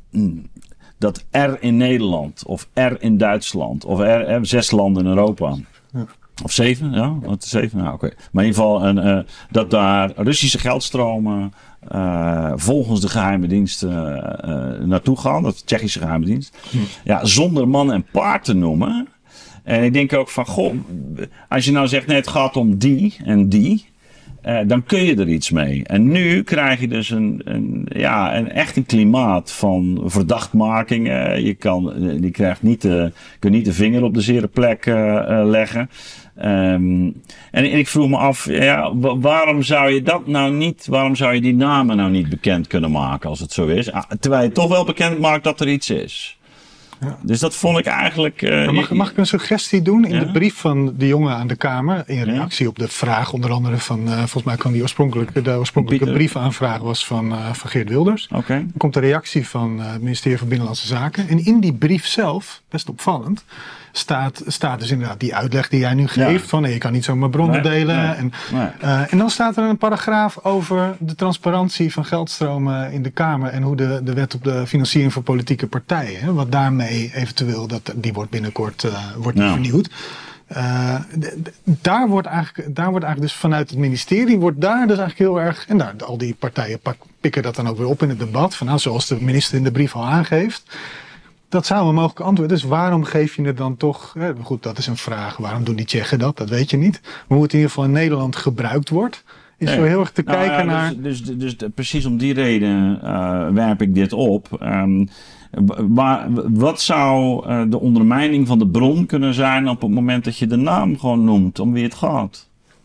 dat er in Nederland of er in Duitsland of er, er zes landen in Europa... Ja. Of zeven, ja? Wat, zeven? Nou, oké. Okay. Maar in ieder geval een, uh, dat daar Russische geldstromen uh, volgens de geheime dienst uh, uh, naartoe gaan. Dat is de Tsjechische geheime dienst. Hm. Ja, zonder man en paard te noemen. En ik denk ook van, goh, als je nou zegt, nee, het gaat om die en die. Uh, dan kun je er iets mee. En nu krijg je dus een, een, ja, een echt een klimaat van verdachtmaking. Uh, je, kan, uh, je krijgt niet de, kunt niet de vinger op de zere plek uh, uh, leggen. Um, en, en ik vroeg me af, ja, waarom zou je dat nou niet, waarom zou je die namen nou niet bekend kunnen maken als het zo is? Ah, terwijl je toch wel bekend maakt dat er iets is. Ja. Dus dat vond ik eigenlijk... Uh, mag, mag ik een suggestie doen? In ja? de brief van de jongen aan de Kamer, in reactie ja? op de vraag, onder andere van, uh, volgens mij kwam die oorspronkelijke, de oorspronkelijke Pieter. briefaanvraag was van, uh, van Geert Wilders. Okay. Dan komt de reactie van uh, het ministerie van Binnenlandse Zaken. En in die brief zelf, best opvallend, staat, staat dus inderdaad die uitleg die jij nu geeft. Ja. Van nee, je kan niet zomaar bronnen nee, delen. Nee, en, nee. Uh, en dan staat er een paragraaf over de transparantie van geldstromen in de Kamer. En hoe de, de wet op de financiering van politieke partijen. Hè, wat daarmee eventueel, dat, die wordt binnenkort uh, wordt ja. vernieuwd. Uh, d- d- daar, wordt eigenlijk, daar wordt eigenlijk dus vanuit het ministerie, wordt daar dus eigenlijk heel erg, en daar, al die partijen pak, pikken dat dan ook weer op in het debat. Van, nou, zoals de minister in de brief al aangeeft. Dat zou een mogelijke antwoord. Dus waarom geef je het dan toch... Eh, goed, dat is een vraag. Waarom doen die Tsjechen dat? Dat weet je niet. Maar hoe het in ieder geval in Nederland gebruikt wordt... is nee. zo heel erg te nou, kijken ja, naar... Dus, dus, dus, dus precies om die reden uh, werp ik dit op. Um, maar wat zou uh, de ondermijning van de bron kunnen zijn... op het moment dat je de naam gewoon noemt om wie het gaat?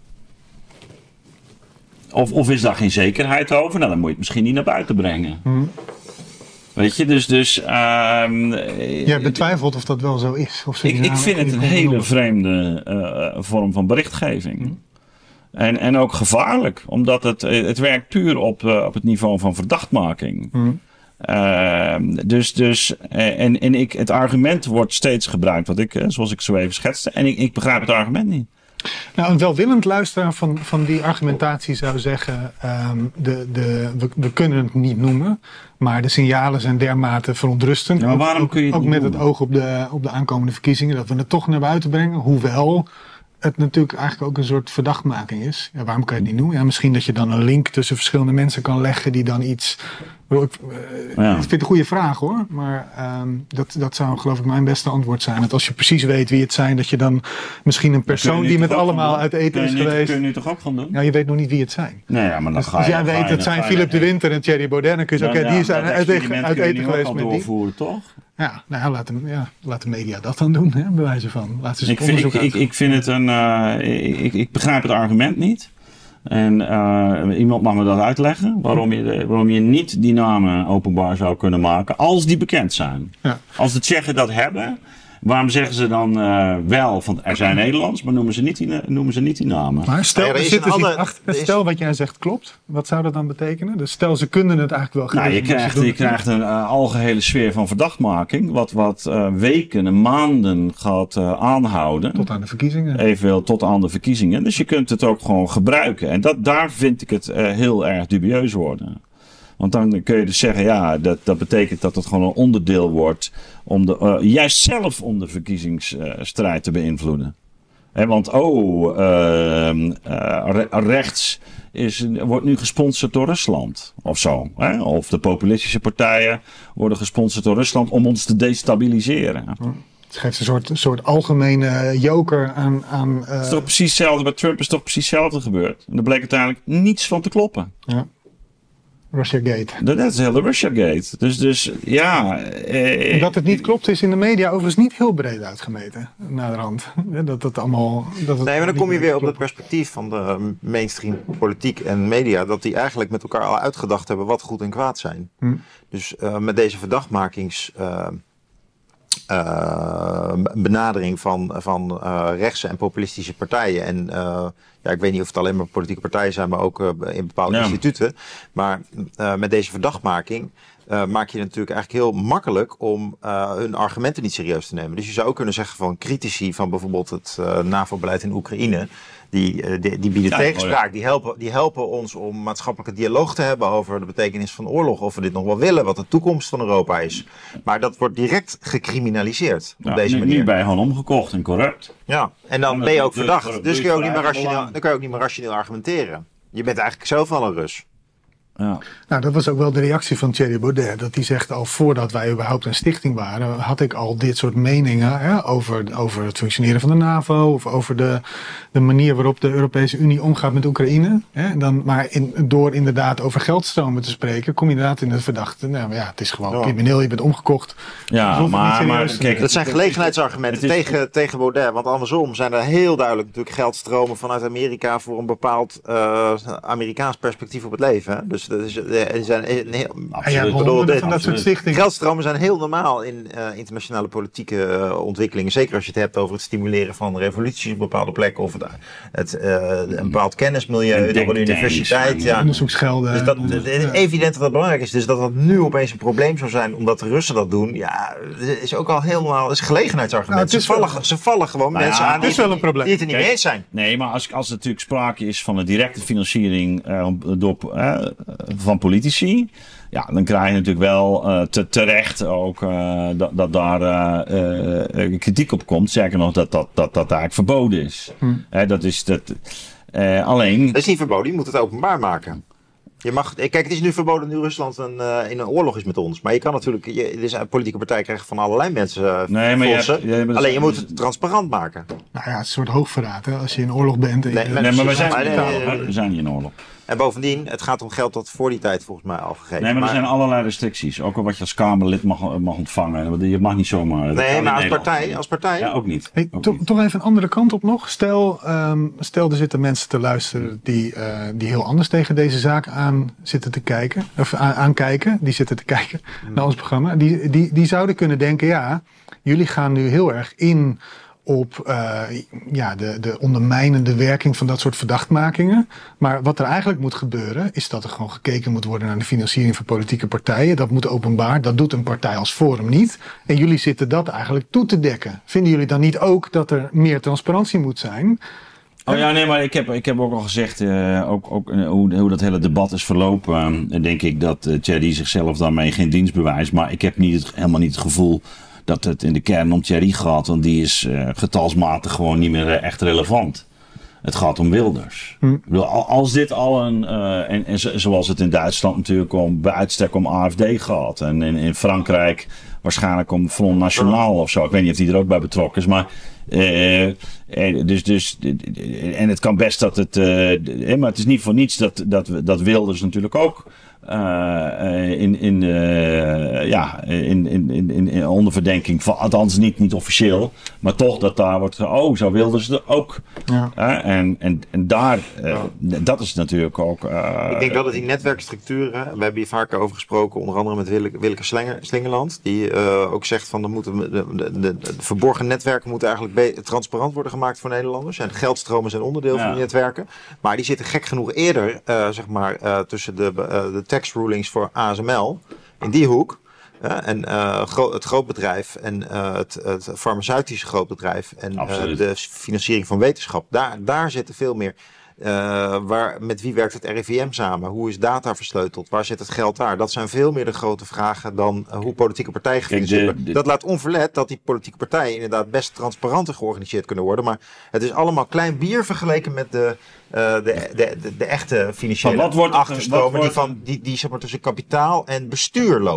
Of, of is daar geen zekerheid over? Nou, dan moet je het misschien niet naar buiten brengen. Hmm. Weet je, dus... dus um, Jij betwijfelt of dat wel zo is. Of ik, ik vind het een hele vreemde uh, vorm van berichtgeving. Hmm. En, en ook gevaarlijk, omdat het, het werkt puur op, uh, op het niveau van verdachtmaking. Hmm. Uh, dus, dus en, en ik, het argument wordt steeds gebruikt, wat ik, zoals ik zo even schetste. En ik, ik begrijp het argument niet. Nou, een welwillend luisteraar van, van die argumentatie zou zeggen... Um, de, de, we, we kunnen het niet noemen, maar de signalen zijn dermate verontrustend. Ja, maar waarom ook, kun je het ook niet met noemen? het oog op de, op de aankomende verkiezingen... dat we het toch naar buiten brengen, hoewel... het natuurlijk eigenlijk ook een soort verdachtmaking is. Ja, waarom kan je het niet noemen? Ja, misschien dat je dan een link tussen verschillende mensen kan leggen... die dan iets... Ik, uh, ja. ik vind het een goede vraag hoor. Maar um, dat, dat zou geloof ik mijn beste antwoord zijn. Dat als je precies weet wie het zijn... dat je dan misschien een persoon die met allemaal uit eten is niet, geweest... kun je nu toch ook gaan doen? Ja, je weet nog niet wie het zijn. Nee, ja, maar dan dus ga je, als jij dan weet ga je, het zijn je, Philip de Winter en Thierry Baudet... dan kun je zeggen, oké, okay, die zijn uit, uit, uit eten geweest met doorvoeren, die. Toch? Ja, nou ja, laat, de, ja, laat de media dat dan doen, hè, bij wijze van. Laat ze ik, vind, ik, ik, ik vind het een... Uh, ik, ik begrijp het argument niet. En uh, iemand mag me dat uitleggen. Waarom je, de, waarom je niet die namen openbaar zou kunnen maken. Als die bekend zijn. Ja. Als de Tsjechen dat hebben. Waarom zeggen ze dan uh, wel van er zijn Nederlands. Maar noemen ze niet die, noemen ze niet die namen. Maar stel, ja, er zit dus ander, achter, stel wat jij zegt klopt. Wat zou dat dan betekenen? Dus stel ze kunnen het eigenlijk wel. Nou, je krijgt, je krijgt een uh, algehele sfeer van verdachtmaking. Wat, wat uh, weken en maanden gaat uh, aanhouden. Tot aan de verkiezingen. Evenwel tot aan de verkiezingen. Dus je kunt het ook gewoon gebruiken. En dat, daar vind ik het uh, heel erg dubieus worden. Want dan kun je dus zeggen, ja, dat, dat betekent dat het gewoon een onderdeel wordt om de, uh, juist zelf om de verkiezingsstrijd uh, te beïnvloeden. He, want oh, uh, uh, rechts is, wordt nu gesponsord door Rusland of zo. Hè? Of de populistische partijen worden gesponsord door Rusland om ons te destabiliseren. Het Het geeft een soort, een soort algemene joker aan... aan uh... Het is toch precies hetzelfde. Bij Trump is toch precies hetzelfde gebeurd. En er bleek uiteindelijk niets van te kloppen. Ja. Russiagate. Dat is heel de Russiagate. Dus, dus ja... Eh, en dat het niet klopt is in de media overigens niet heel breed uitgemeten. Naderhand. Dat het allemaal... Dat het nee, maar dan kom je weer op het perspectief van de mainstream politiek en media. Dat die eigenlijk met elkaar al uitgedacht hebben wat goed en kwaad zijn. Hm. Dus uh, met deze verdachtmakings... Uh, Uh, benadering van, van uh, rechtse en populistische partijen. En uh, ja, ik weet niet of het alleen maar politieke partijen zijn, maar ook uh, in bepaalde ja. instituten. Maar uh, met deze verdachtmaking uh, maak je het natuurlijk eigenlijk heel makkelijk om uh, hun argumenten niet serieus te nemen. Dus je zou ook kunnen zeggen van critici van bijvoorbeeld het uh, NAVO-beleid in Oekraïne. Die, die, die bieden ja, tegenspraak. Die helpen, die helpen ons om maatschappelijke dialoog te hebben over de betekenis van oorlog. Of we dit nog wel willen, wat de toekomst van Europa is. Maar dat wordt direct gecriminaliseerd op ja, deze nu, manier. Nu ben je gewoon omgekocht en corrupt. Ja, en dan en ben je ook verdacht. Dus, dus kun je ook niet meer rationeel, dan kan je ook niet meer rationeel argumenteren. Je bent eigenlijk zelf al een Rus. Ja. Nou, dat was ook wel de reactie van Thierry Baudet. Dat hij zegt, al voordat wij überhaupt een stichting waren, had ik al dit soort meningen hè, over, over het functioneren van de NAVO. Of over de, de manier waarop de Europese Unie omgaat met Oekraïne. Hè. Dan, maar in, door inderdaad over geldstromen te spreken, kom je inderdaad in het verdachte. Nou ja, het is gewoon ja. crimineel, je bent omgekocht. Ja, maar, maar kijk, dat zijn gelegenheidsargumenten is, tegen, tegen Baudet. Want andersom zijn er heel duidelijk natuurlijk geldstromen vanuit Amerika voor een bepaald uh, Amerikaans perspectief op het leven. Hè. Dus dat is, er zijn heel, absoluut. Ja, bedoel, dit, van dat soort stichtingen. Geldstromen zijn heel normaal in uh, internationale politieke uh, ontwikkelingen. Zeker als je het hebt over het stimuleren van revoluties op bepaalde plekken. Of het, het, uh, een bepaald kennismilieu door een universiteit. Ja. Onderzoeksgelden. Dus dat, het is evident dat dat belangrijk is. Dus dat dat nu opeens een probleem zou zijn omdat de Russen dat doen. Ja, is ook al heel normaal. Dat is een gelegenheidsargument. Nou, ze, vallen, wel, ze vallen gewoon nou mensen ja, aan die het, die, die het er niet mee eens zijn. Nee, maar als, als er natuurlijk sprake is van een directe financiering uh, door, uh, van politici, ja, dan krijg je natuurlijk wel uh, te, terecht ook uh, dat, dat daar uh, uh, kritiek op komt. Zeker nog dat dat, dat, dat eigenlijk verboden is. Hm. Hè, dat is dat, uh, alleen... Dat is niet verboden, je moet het openbaar maken. Je mag, kijk, het is nu verboden nu Rusland een, uh, in een oorlog is met ons. Maar je kan natuurlijk, je, dus een politieke partij krijgt van allerlei mensen uh, nee, maar fondsen. Je hebt, je Alleen je moet het transparant maken. Nou ja, het is een soort hoogverraad hè, als je in oorlog bent. En nee, je, nee, nee, maar we zijn, maar, nee, we zijn niet in oorlog. En bovendien, het gaat om geld dat voor die tijd volgens mij al gegeven. Nee, maar, maar er zijn allerlei restricties. Ook al wat je als Kamerlid mag, mag ontvangen. Je mag niet zomaar... Nee, maar als partij, als partij... Ja, ook niet. Hey, ook to, niet. Toch even een andere kant op nog. Stel, um, stel er zitten mensen te luisteren die, uh, die heel anders tegen deze zaak aan zitten te kijken. Of aan, aankijken. Die zitten te kijken hmm. naar ons programma. Die, die, die zouden kunnen denken, ja, jullie gaan nu heel erg in... op uh, ja, de, de ondermijnende werking van dat soort verdachtmakingen. Maar wat er eigenlijk moet gebeuren, is dat er gewoon gekeken moet worden naar de financiering van politieke partijen. Dat moet openbaar, dat doet een partij als Forum niet. En jullie zitten dat eigenlijk toe te dekken. Vinden jullie dan niet ook dat er meer transparantie moet zijn? Oh ja, nee, maar ik heb, ik heb ook al gezegd, uh, ook, ook uh, hoe, hoe dat hele debat is verlopen, uh, denk ik dat uh, Thierry zichzelf daarmee geen dienst bewijst. Maar ik heb niet het, helemaal niet het gevoel dat het in de kern om Thierry gaat, want die is uh, getalsmatig gewoon niet meer uh, echt relevant. Het gaat om Wilders. Hm. Ik bedoel, als dit al een, uh, en, en zoals het in Duitsland natuurlijk om, bij uitstek om A F D gaat, en in, in Frankrijk waarschijnlijk om Front National of zo. Ik weet niet of die er ook bij betrokken is, maar uh, dus, dus, en het kan best dat het, uh, maar het is niet voor niets dat, dat, dat Wilders natuurlijk ook Uh, in, in, uh, ja, in, in, in, in onder verdenking van, althans niet, niet officieel, maar toch dat daar wordt, oh, zo wilden ze er ook. Ja. Uh, en, en, en daar, uh, ja. dat is natuurlijk ook... Uh, ik denk dat het die netwerkstructuren, we hebben hier vaker over gesproken, onder andere met Willeke, Willeke Slinger, Slingerland, die uh, ook zegt van, er moeten, de, de, de, de verborgen netwerken moeten eigenlijk be- transparant worden gemaakt voor Nederlanders. En geldstromen zijn onderdeel ja. van die netwerken, maar die zitten gek genoeg eerder, uh, zeg maar, uh, tussen de, uh, de tax rulings voor A S M L, in die hoek. Uh, en uh, gro- het grootbedrijf en uh, het, het farmaceutische grootbedrijf en uh, de financiering van wetenschap. Daar, daar zitten veel meer. Uh, waar, met wie werkt het R I V M samen? Hoe is data versleuteld? Waar zit het geld daar? Dat zijn veel meer de grote vragen dan uh, hoe politieke partijen gefinancierd worden. Dat laat onverlet dat die politieke partijen inderdaad best transparanter georganiseerd kunnen worden. Maar het is allemaal klein bier vergeleken met de, uh, de, de, de, de echte financiële wat wordt, achterstromen wat wordt, die, van, die, die zeg maar, tussen kapitaal en bestuur lopen.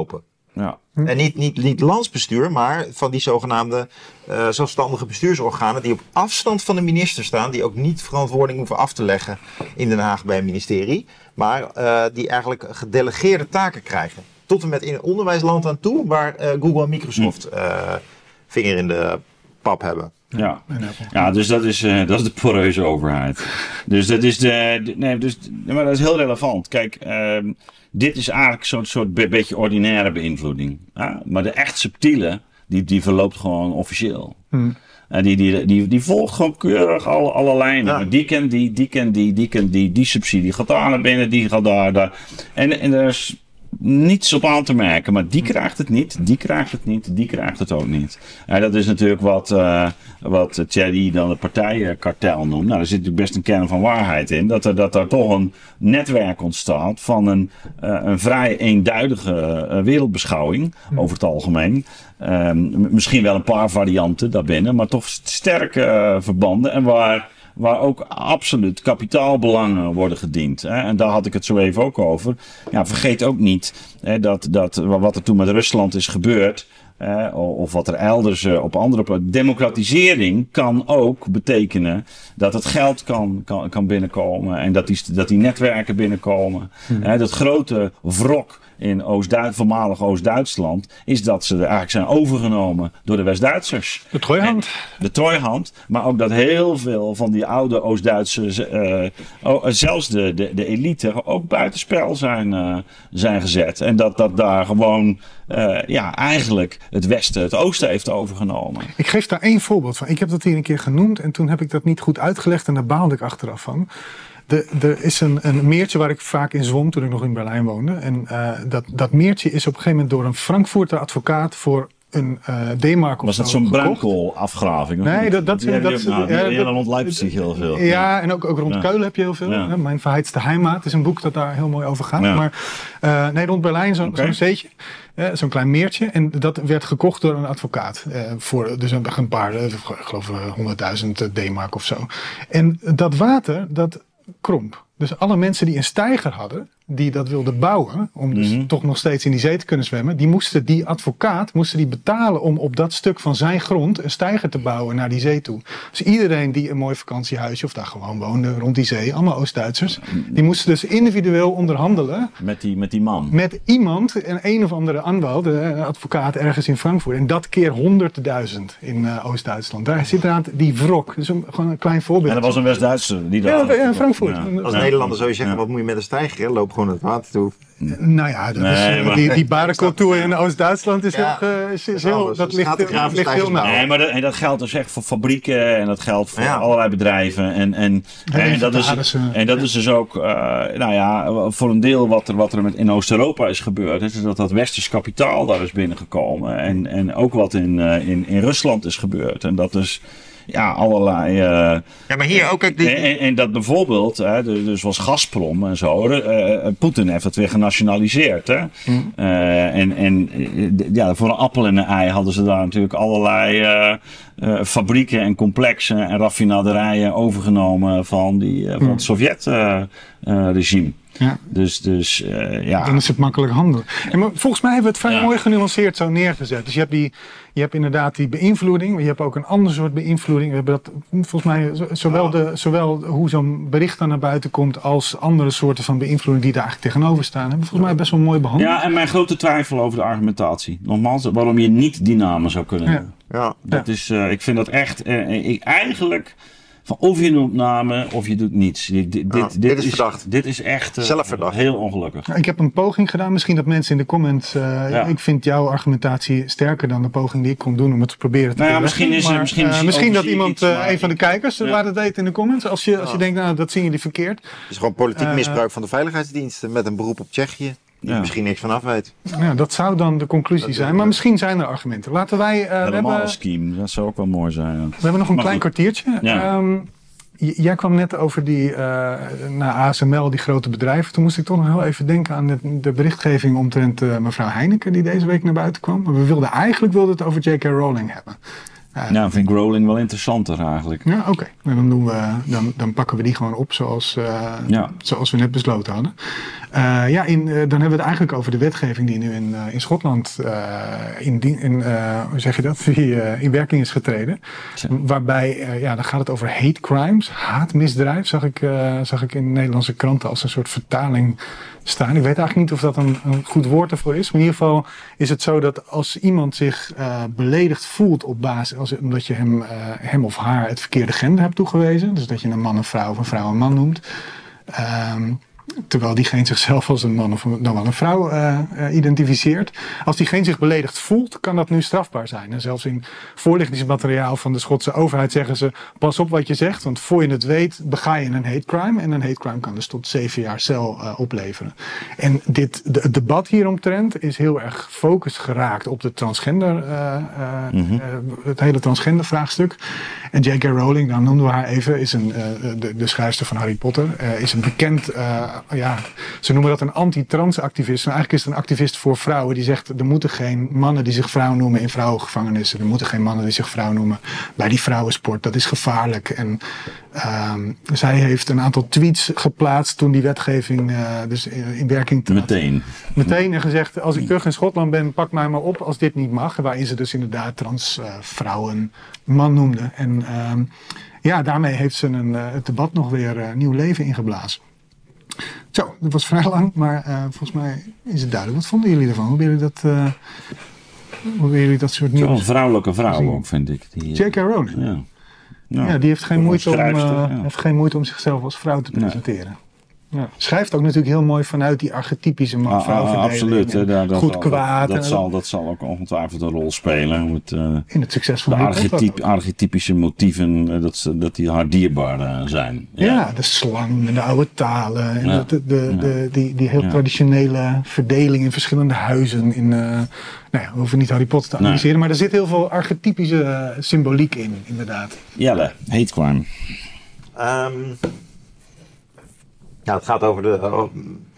Ja. En niet, niet, niet landsbestuur, maar van die zogenaamde uh, zelfstandige bestuursorganen die op afstand van de minister staan, die ook niet verantwoording hoeven af te leggen in Den Haag bij een ministerie, maar uh, die eigenlijk gedelegeerde taken krijgen. Tot en met in het onderwijsland aan toe, waar uh, Google en Microsoft uh, vinger in de pap hebben. Ja, ja, dus dat is, uh, dat is de poreuze overheid. Dus dat is de, de nee, dus, maar dat is heel relevant. Kijk, uh, dit is eigenlijk zo'n soort be- beetje ordinaire beïnvloeding. Ja? Maar de echt subtiele, die, die verloopt gewoon officieel. Hmm. En die, die, die, die volgt gewoon keurig alle, alle lijnen. Ja. Maar die kent die, die kent die, die kent die, die subsidie gaat daar naar binnen, die gaat daar, daar. En, en er is niets op aan te merken, maar die krijgt het niet, die krijgt het niet, die krijgt het ook niet. En dat is natuurlijk wat, uh, wat Thierry dan het partijenkartel noemt. Nou, daar zit natuurlijk best een kern van waarheid in. Dat er, dat er toch een netwerk ontstaat van een, uh, een vrij eenduidige uh, wereldbeschouwing, mm. over het algemeen. Um, misschien wel een paar varianten daarbinnen, maar toch sterke uh, verbanden en waar... Waar ook absoluut kapitaalbelangen worden gediend. Hè? En daar had ik het zo even ook over. Ja, vergeet ook niet hè, dat, dat wat er toen met Rusland is gebeurd. Eh, of wat er elders uh, op andere plaatsen. Democratisering kan ook betekenen dat het geld kan, kan, kan binnenkomen. En dat die, dat die netwerken binnenkomen. Hmm. Eh, dat grote wrok in Oost-Duitsland, voormalig Oost-Duitsland, is dat ze eigenlijk zijn overgenomen door de West-Duitsers. De trooihand. En de trooihand. Maar ook dat heel veel van die oude Oost-Duitsers, uh, oh, zelfs de, de, de elite, ook buitenspel zijn, uh, zijn gezet. En dat, dat daar gewoon, uh, ja, eigenlijk het Westen het Oosten heeft overgenomen. Ik geef daar één voorbeeld van. Ik heb dat hier een keer genoemd en toen heb ik dat niet goed uitgelegd en daar baalde ik achteraf van. De, er is een, een meertje waar ik vaak in zwom toen ik nog in Berlijn woonde. En uh, dat, dat meertje is op een gegeven moment door een Frankfurter advocaat voor een uh, D-mark of Was dat zo'n bruinkoolafgraving? Nee, dat, dat, die dat, dat, nou, ja, die dat rond Leipzig heel veel. Ja, ja. en ook, ook rond ja. Keulen heb je heel veel. Ja. Mijn verheidste heimat is een boek dat daar heel mooi over gaat. Ja. Maar uh, nee, rond Berlijn zo'n okay. zo'n zeetje. Uh, zo'n klein meertje. En dat werd gekocht door een advocaat. Uh, voor dus een, een paar, uh, ik geloof honderdduizend D-mark of zo. En dat water, dat kromp. Dus alle mensen die een steiger hadden, die dat wilden bouwen, om dus mm-hmm. toch nog steeds in die zee te kunnen zwemmen, die moesten die advocaat moesten die betalen om op dat stuk van zijn grond een steiger te bouwen naar die zee toe. Dus iedereen die een mooi vakantiehuisje of daar gewoon woonde rond die zee, allemaal Oost-Duitsers, die moesten dus individueel onderhandelen met die, met die man. Met iemand, een een of andere Anwalt, een advocaat ergens in Frankfurt. En dat keer honderdduizend in uh, Oost-Duitsland. Daar zit eraan die wrok. Dus een, gewoon een klein voorbeeld. En dat was een West-Duitser die dat. Ja, ja, Frankfurt. Ja. Als Nederlander zou je zeggen, ja. wat moet je met een steiger? Loop gewoon het water toe. Nou ja, dat nee, is, maar, die, die barencultuur in Oost-Duitsland is, ja, heel, is, is heel, dat ligt, ligt, ligt heel nauw. Nee, maar dat, en dat geldt dus echt voor fabrieken en dat geldt voor ja. allerlei bedrijven. En, en, en, en, dat, is, en dat is dus ook, uh, nou ja, voor een deel wat er, wat er met in Oost-Europa is gebeurd. Is dat dat westers kapitaal daar is binnengekomen. En, en ook wat in, uh, in, in Rusland is gebeurd. En dat is... Ja, allerlei... Uh, ja, maar hier ook... Die... En, en dat bijvoorbeeld, hè, dus was Gazprom en zo, uh, Poetin heeft het weer genationaliseerd. Hè? Mm. Uh, en en ja, voor een appel en een ei hadden ze daar natuurlijk allerlei uh, uh, fabrieken en complexen en raffinaderijen overgenomen van, die, uh, van mm. het Sovjet-regime. Uh, uh, Ja. Dus, dus uh, ja. Dan is het makkelijk handelen. En maar volgens mij hebben we het vrij ja. mooi genuanceerd zo neergezet. Dus je hebt, die, je hebt inderdaad die beïnvloeding, maar je hebt ook een ander soort beïnvloeding. We hebben dat volgens mij zowel, de, zowel hoe zo'n bericht dan naar buiten komt als andere soorten van beïnvloeding die daar eigenlijk tegenover staan. Hebben we volgens mij best wel mooi behandeld. Ja, en mijn grote twijfel over de argumentatie. Nogmaals, waarom je niet die namen zou kunnen hebben. Ja. Ja. Dat ja. is, uh, ik vind dat echt, uh, ik eigenlijk... Van of je noemt namen of je doet niets. Dit, dit, ja, dit, dit is verdacht. Dit is echt uh, zelfverdacht. Heel ongelukkig. Ik heb een poging gedaan. Misschien dat mensen in de comments... Uh, ja. Ik vind jouw argumentatie sterker dan de poging die ik kon doen om het te proberen te nou ja, misschien is, maar, misschien, uh, misschien dat iemand, iets, uh, een van de kijkers, ja. laat het weten in de comments. Als je, als je ja. denkt, nou dat zien jullie verkeerd. Het is gewoon politiek misbruik uh, van de veiligheidsdiensten met een beroep op Tsjechië. Die ja. misschien niks vanaf weet. Ja, dat zou dan de conclusie dat zijn. Maar misschien zijn er argumenten. Laten wij... Uh, Helemaal we hebben, een scheme. Dat zou ook wel mooi zijn. Ja. We hebben nog een maar klein goed. kwartiertje. Ja. Um, Jij kwam net over die, uh, naar A S M L, die grote bedrijven. Toen moest ik toch nog heel even denken aan de, de berichtgeving omtrent uh, mevrouw Heineken die deze week naar buiten kwam. Maar we wilden eigenlijk wilden het over J K. Rowling hebben. Uh, nou, vind ik Rowling wel interessanter eigenlijk. Ja, oké. Okay. Dan, doen we, dan, dan pakken we die gewoon op zoals, uh, ja. zoals we net besloten hadden. Uh, ja, in, uh, dan hebben we het eigenlijk over de wetgeving die nu in, uh, in Schotland uh, in, in, uh, hoe zeg je dat? Die, uh, in werking is getreden. Ja. Waarbij, uh, ja, dan gaat het over hate crimes, haatmisdrijf, zag ik, uh, zag ik in de Nederlandse kranten als een soort vertaling staan. Ik weet eigenlijk niet of dat een, een goed woord ervoor is. Maar in ieder geval is het zo dat als iemand zich uh, beledigd voelt op basis, als, omdat je hem, uh, hem of haar het verkeerde gender hebt toegewezen. Dus dat je een man een vrouw of een vrouw een man noemt. Um, Terwijl diegene zichzelf als een man of dan wel een vrouw uh, uh, identificeert. Als diegene zich beledigd voelt, kan dat nu strafbaar zijn. En zelfs in voorlichtingsmateriaal van de Schotse overheid zeggen ze: pas op wat je zegt, want voor je het weet bega je een hate crime. En een hate crime kan dus tot zeven jaar cel uh, opleveren. En dit, de, het debat hieromtrent is heel erg gefocust geraakt op de transgender, uh, uh, mm-hmm. uh, het hele transgender vraagstuk. En J K Rowling, dan noemden we haar even, is een, uh, de, de schrijfster van Harry Potter, uh, is een bekend, uh, ja, ze noemen dat een anti-trans activist. Maar eigenlijk is het een activist voor vrouwen die zegt: er moeten geen mannen die zich vrouw noemen in vrouwengevangenissen. Er moeten geen mannen die zich vrouw noemen bij die vrouwensport. Dat is gevaarlijk. En um, zij heeft een aantal tweets geplaatst toen die wetgeving uh, dus in, in werking trad. Meteen. Meteen en gezegd: als ik terug in Schotland ben, pak mij maar op als dit niet mag. Waarin ze dus inderdaad trans uh, vrouwen man noemde. En um, ja, daarmee heeft ze een, uh, het debat nog weer uh, nieuw leven ingeblazen. Zo, dat was vrij lang, maar uh, volgens mij is het duidelijk. Wat vonden jullie ervan? Hoe hebben jullie dat, uh, hoe hebben jullie dat soort nieuws? Zo'n vrouwelijke vrouw ook, vind ik. J K Rowling. Ja. Ja, ja, die heeft geen, moeite om, uh, ja. heeft geen moeite om zichzelf als vrouw te presenteren. Nee. Ja. Schrijft ook natuurlijk heel mooi vanuit die archetypische man-vrouw verdeling. Ah, absoluut. Hè, dat, goed dat, kwaad. Dat, dat, zal, dat zal ook ongetwijfeld een rol spelen. Met, uh, in het succes van de archetyp, archetypische motieven, uh, dat, dat die haar dierbaar uh, zijn. Ja. ja, de slang en de oude talen. En ja. de, de, ja. de, die, die heel ja. traditionele verdeling in verschillende huizen. In, uh, nou ja, we hoeven niet Harry Potter te analyseren, nee. maar er zit heel veel archetypische uh, symboliek in, inderdaad. Jelle, hate crime. Um... Ja, het gaat over de, uh,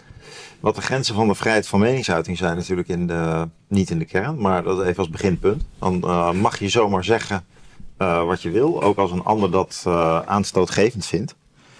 wat de grenzen van de vrijheid van meningsuiting zijn natuurlijk in de, niet in de kern, maar dat even als beginpunt. Dan uh, mag je zomaar zeggen uh, wat je wil, ook als een ander dat uh, aanstootgevend vindt.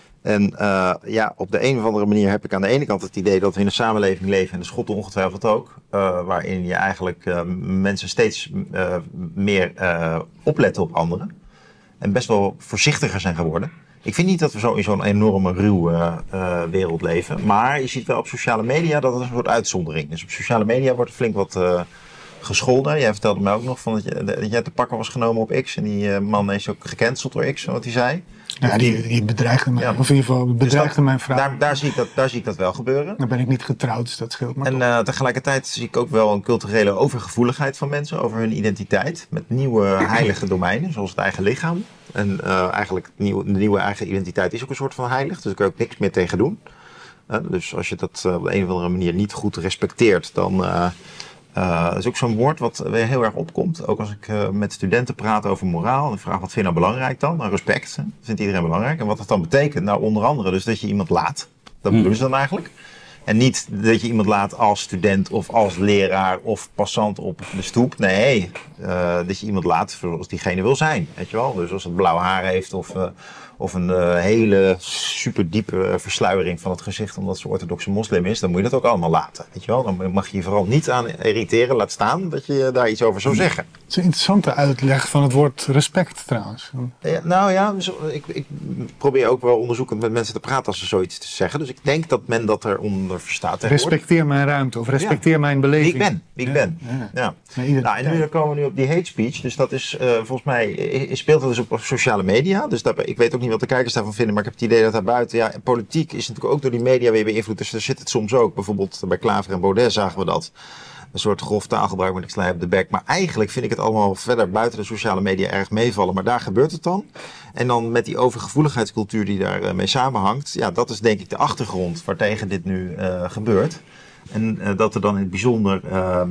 En uh, ja, op de een of andere manier heb ik aan de ene kant het idee dat we in een samenleving leven, en de Schotten ongetwijfeld ook, uh, waarin je eigenlijk uh, mensen steeds uh, meer uh, opletten op anderen en best wel voorzichtiger zijn geworden. Ik vind niet dat we zo in zo'n enorme ruwe uh, wereld leven. Maar je ziet wel op sociale media dat het een soort uitzondering is. Dus op sociale media wordt er flink wat uh, gescholden. Jij vertelde mij ook nog van dat, je, dat jij te pakken was genomen op X. En die uh, man is ook gecanceld door X, wat hij zei. Ja, die, die bedreigde mij. Ja, of in ieder geval bedreigde dus dat, mijn vrouw. Daar, daar, zie ik dat, daar zie ik dat wel gebeuren. Dan ben ik niet getrouwd, dus dat scheelt. Maar en uh, tegelijkertijd zie ik ook wel een culturele overgevoeligheid van mensen over hun identiteit. Met nieuwe heilige domeinen, zoals het eigen lichaam. En uh, eigenlijk de nieuwe, de nieuwe eigen identiteit is ook een soort van heilig. Dus daar kun je ook niks meer tegen doen. Uh, dus als je dat uh, op de een of andere manier niet goed respecteert, dan uh, uh, dat is ook zo'n woord wat weer heel erg opkomt. Ook als ik uh, met studenten praat over moraal en vraag wat vind je nou belangrijk dan? Nou, respect, hè? Dat vindt iedereen belangrijk. En wat dat dan betekent? Nou, onder andere dus dat je iemand laat. Dat bedoelen ze dan eigenlijk. En niet dat je iemand laat als student of als leraar of passant op de stoep. Nee, uh, dat je iemand laat zoals diegene wil zijn. Weet je wel? Dus als het blauw haar heeft of, uh, of een uh, hele super diepe versluiering van het gezicht omdat ze orthodoxe moslim is, dan moet je dat ook allemaal laten. Weet je wel? Dan mag je je vooral niet aan irriteren. Laat staan dat je daar iets over zou zeggen. Het is een interessante uitleg van het woord respect trouwens. Ja, nou ja, ik, ik probeer ook wel onderzoekend met mensen te praten als ze zoiets te zeggen. Dus ik denk dat men dat eronder verstaat. Respecteer mijn ruimte of respecteer ja. mijn beleving. Wie ik ben, wie ik ja. ben. Ja. Ja. Ja. Nou, en nu komen we nu op die hate speech. Dus dat is uh, volgens mij, speelt dat dus op sociale media. Dus daar, ik weet ook niet wat de kijkers daarvan vinden, maar ik heb het idee dat daar buiten, ja, politiek is natuurlijk ook door die media weer beïnvloed. Dus daar zit het soms ook. Bijvoorbeeld bij Klaver en Baudet zagen we dat. Een soort grof taalgebruik met ik sla je op de bek. Maar eigenlijk vind ik het allemaal verder buiten de sociale media erg meevallen. Maar daar gebeurt het dan. En dan met die overgevoeligheidscultuur die daarmee uh, samenhangt. Ja, dat is denk ik de achtergrond waartegen dit nu uh, gebeurt. En uh, dat er dan in het bijzonder uh,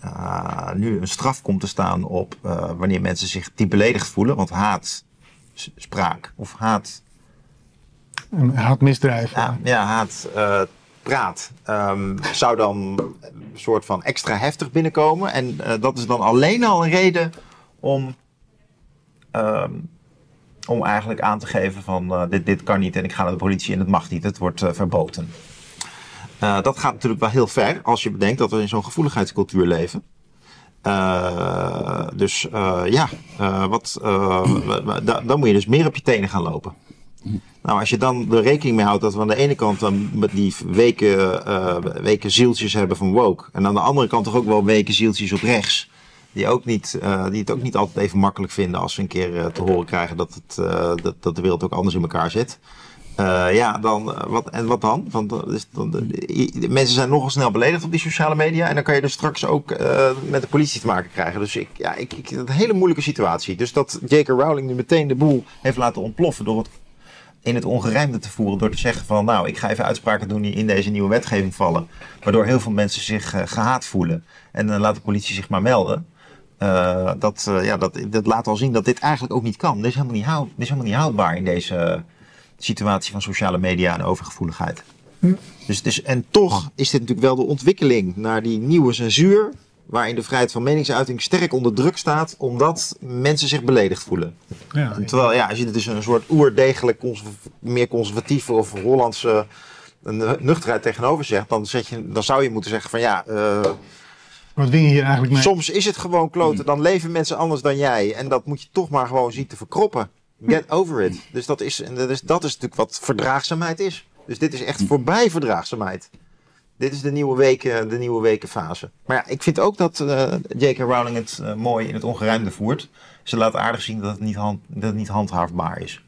uh, nu een straf komt te staan op uh, wanneer mensen zich diep beledigd voelen. Want haatspraak of haat... Haatmisdrijf. Ja, ja haat... Uh, praat um, zou dan een soort van extra heftig binnenkomen. En uh, dat is dan alleen al een reden om, um, om eigenlijk aan te geven van uh, dit, dit kan niet en ik ga naar de politie en het mag niet. Het wordt uh, verboden. Uh, dat gaat natuurlijk wel heel ver als je bedenkt dat we in zo'n gevoeligheidscultuur leven. Uh, dus uh, ja, uh, wat, uh, da, dan moet je dus meer op je tenen gaan lopen. Nou, als je dan er rekening mee houdt dat we aan de ene kant dan die weken, uh, weken zieltjes hebben van woke. En aan de andere kant toch ook wel weken zieltjes op rechts. Die, ook niet, uh, die het ook niet altijd even makkelijk vinden als ze een keer uh, te horen krijgen dat, het, uh, dat, dat de wereld ook anders in elkaar zit. Uh, ja, dan, uh, wat, en wat dan? Want uh, dus, dan uh, mensen zijn nogal snel beledigd op die sociale media. En dan kan je dus straks ook uh, met de politie te maken krijgen. Dus ik, ja, ik, ik, een hele moeilijke situatie. Dus dat J K Rowling nu meteen de boel heeft laten ontploffen door het in het ongerijmde te voeren. Door te zeggen van, nou, ik ga even uitspraken doen die in deze nieuwe wetgeving vallen. Waardoor heel veel mensen zich uh, gehaat voelen. En dan uh, laat de politie zich maar melden. Uh, dat, uh, ja, dat, dat laat al zien dat dit eigenlijk ook niet kan. Dit is helemaal niet, houd, dit is helemaal niet houdbaar in deze uh, situatie van sociale media en overgevoeligheid. Hm. Dus, dus, en toch is dit natuurlijk wel de ontwikkeling naar die nieuwe censuur, waarin de vrijheid van meningsuiting sterk onder druk staat, omdat mensen zich beledigd voelen. Ja, terwijl, ja, als je het dus een soort oerdegelijk, conserv- meer conservatieve of Hollandse uh, nuchterheid tegenover zegt, dan, zet je, dan zou je moeten zeggen van ja, uh, wat win je hier eigenlijk mee? Soms is het gewoon kloten. Dan leven mensen anders dan jij. En dat moet je toch maar gewoon zien te verkroppen. Get over it. Dus dat is, dat is, dat is natuurlijk wat verdraagzaamheid is. Dus dit is echt voorbij verdraagzaamheid. Dit is de nieuwe weken, de nieuwe wekenfase. Maar ja, ik vind ook dat uh, J K Rowling het uh, mooi in het ongerijmde voert. Ze laat aardig zien dat het niet, hand, dat het niet handhaafbaar is.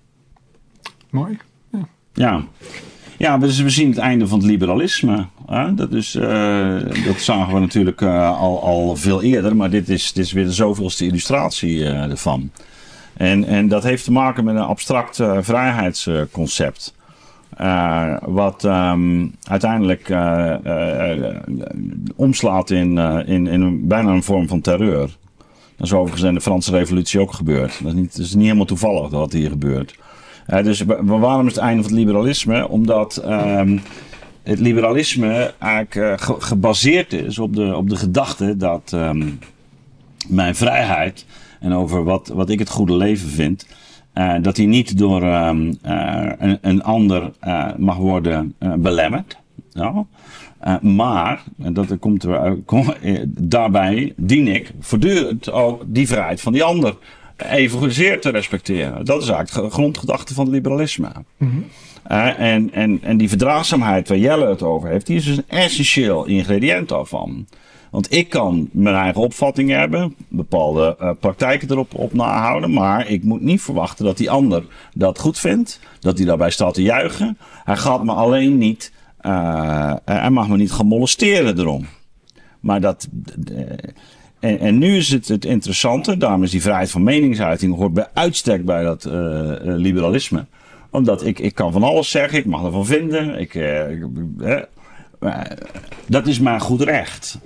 Mooi. Ja. Ja. Ja, dus we zien het einde van het liberalisme. Hè? Dat, is, uh, dat zagen we natuurlijk uh, al, al veel eerder, maar dit is, dit is weer de zoveelste illustratie uh, ervan. En, en dat heeft te maken met een abstract uh, vrijheidsconcept. Uh, wat um, uiteindelijk uh, uh, uh, omslaat in, uh, in, in een, bijna een vorm van terreur. Dat is overigens in de Franse Revolutie ook gebeurd. Dat is niet, dat is niet helemaal toevallig dat hier gebeurt. Uh, dus waarom is het einde van het liberalisme? Omdat um, het liberalisme eigenlijk uh, ge- gebaseerd is op de, op de gedachte dat um, mijn vrijheid en over wat, wat ik het goede leven vind, uh, dat die niet door um, uh, een, een ander uh, mag worden uh, belemmerd. Ja? Uh, maar, en dat komt er, kom, uh, daarbij dien ik voortdurend ook die vrijheid van die ander evenzeer te respecteren. Dat is eigenlijk de grondgedachte van het liberalisme. Mm-hmm. Uh, en, en, en die verdraagzaamheid waar Jelle het over heeft, die is dus een essentieel ingrediënt daarvan. Want ik kan mijn eigen opvatting hebben, bepaalde uh, praktijken erop op nahouden, maar ik moet niet verwachten dat die ander dat goed vindt, dat hij daarbij staat te juichen. Hij gaat me alleen niet, uh, hij mag me niet gaan molesteren erom. Maar dat... Uh, En, en nu is het het interessante, daarom is die vrijheid van meningsuiting hoort bij uitstek bij dat uh, uh, liberalisme. Omdat ik, ik kan van alles zeggen, ik mag ervan vinden, ik, uh, ik, uh, uh, dat is mijn goed recht.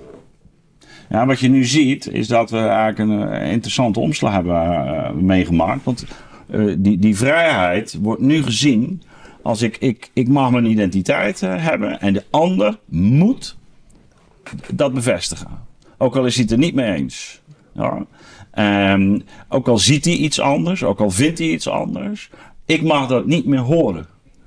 Ja, wat je nu ziet is dat we eigenlijk een uh, interessante omslag hebben uh, meegemaakt. Want uh, die, die vrijheid wordt nu gezien als ik, ik, ik mag mijn identiteit uh, hebben en de ander moet dat bevestigen. Ook al is hij het er niet mee eens. Ja. Um, ook al ziet hij iets anders. Ook al vindt hij iets anders. Ik mag dat niet meer horen.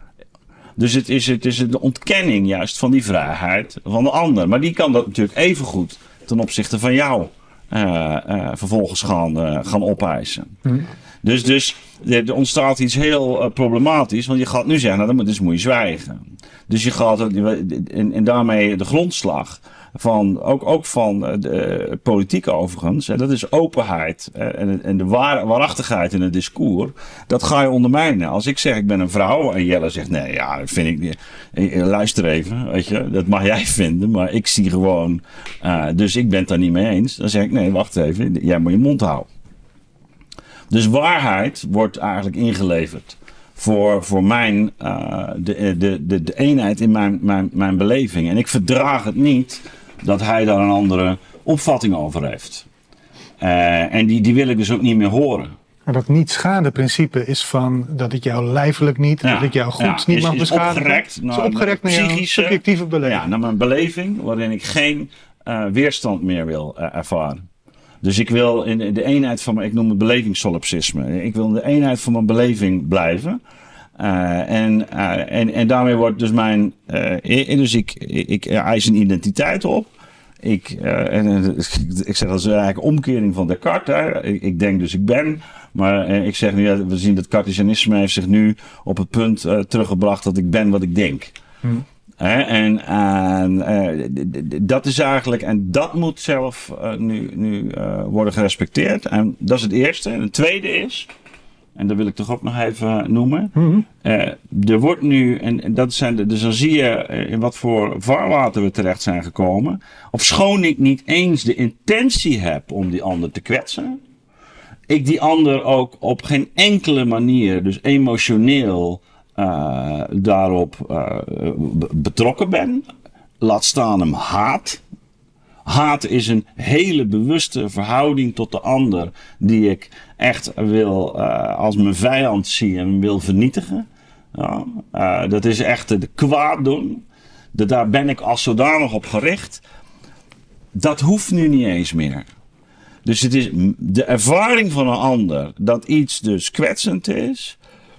Dus het is, het is de ontkenning juist van die vrijheid van de ander. Maar die kan dat natuurlijk even goed ten opzichte van jou uh, uh, vervolgens gaan, uh, gaan opeisen. Hmm. Dus, dus er ontstaat iets heel uh, problematisch. Want je gaat nu zeggen, nou, dan moet, dus moet je zwijgen. Dus je gaat, en, en daarmee de grondslag van, ook, ook van de politiek overigens, hè, dat is openheid en, en de waar, waarachtigheid in het discours, dat ga je ondermijnen. Als ik zeg ik ben een vrouw en Jelle zegt nee, ja, dat vind ik niet. Luister even, weet je, dat mag jij vinden, maar ik zie gewoon, uh, dus ik ben het daar niet mee eens. Dan zeg ik nee, wacht even, jij moet je mond houden. Dus waarheid wordt eigenlijk ingeleverd voor, voor mijn, uh, de, de, de, de eenheid in mijn, mijn, mijn beleving. En ik verdraag het niet dat hij daar een andere opvatting over heeft. Uh, en die, die wil ik dus ook niet meer horen. Maar dat niet-schade-principe is van dat ik jou lijfelijk niet, ja, dat ik jou goed ja, niet is, mag is beschadigen. Opgerekt naar is opgerekt naar jouw subjectieve beleving. Ja, naar mijn beleving waarin ik geen uh, weerstand meer wil uh, ervaren. Dus ik wil in de eenheid van mijn, ik noem het belevingssolipsisme. Ik wil in de eenheid van mijn beleving blijven. Uh, en, uh, en, en daarmee wordt dus mijn... Uh, dus ik, ik, ik eis een identiteit op. Ik, uh, en, uh, ik zeg dat is eigenlijk omkering van Descartes. Hè. Ik, ik denk dus ik ben. Maar uh, ik zeg nu, ja, we zien dat Cartesianisme heeft zich nu op het punt uh, teruggebracht dat ik ben wat ik denk. Hmm. Hè? En uh, uh, d- d- dat is eigenlijk, en dat moet zelf uh, nu, nu uh, worden gerespecteerd. En dat is het eerste. En het tweede is, en dat wil ik toch ook nog even noemen. Mm-hmm. Uh, er wordt nu, en dat zijn de, dus dan zie je in wat voor vaarwater we terecht zijn gekomen. Ofschoon ik niet eens de intentie heb om die ander te kwetsen. Ik die ander ook op geen enkele manier, dus emotioneel, uh, daarop uh, betrokken ben. Laat staan hem haat. Haat is een hele bewuste verhouding tot de ander die ik echt wil uh, als mijn vijand zie en wil vernietigen. Ja, uh, dat is echt de kwaad doen. De, daar ben ik als zodanig op gericht. Dat hoeft nu niet eens meer. Dus het is de ervaring van een ander dat iets dus kwetsend is,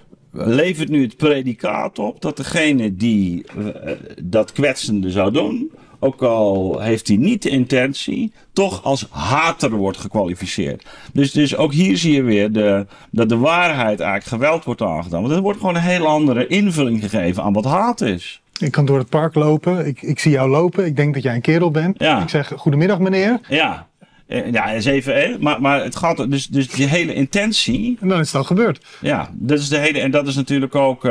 levert nu het predicaat op dat degene die uh, dat kwetsende zou doen, ook al heeft hij niet de intentie, toch als hater wordt gekwalificeerd. Dus, dus ook hier zie je weer de, dat de waarheid eigenlijk geweld wordt aangedaan. Want er wordt gewoon een heel andere invulling gegeven aan wat haat is. Ik kan door het park lopen, ik, ik zie jou lopen, ik denk dat jij een kerel bent. Ja. Ik zeg, goedemiddag meneer. Ja. Ja, eens even, hè? Maar, maar het gaat dus, dus die hele intentie. En dan is het al gebeurd. Ja, dat is de hele, en dat is natuurlijk ook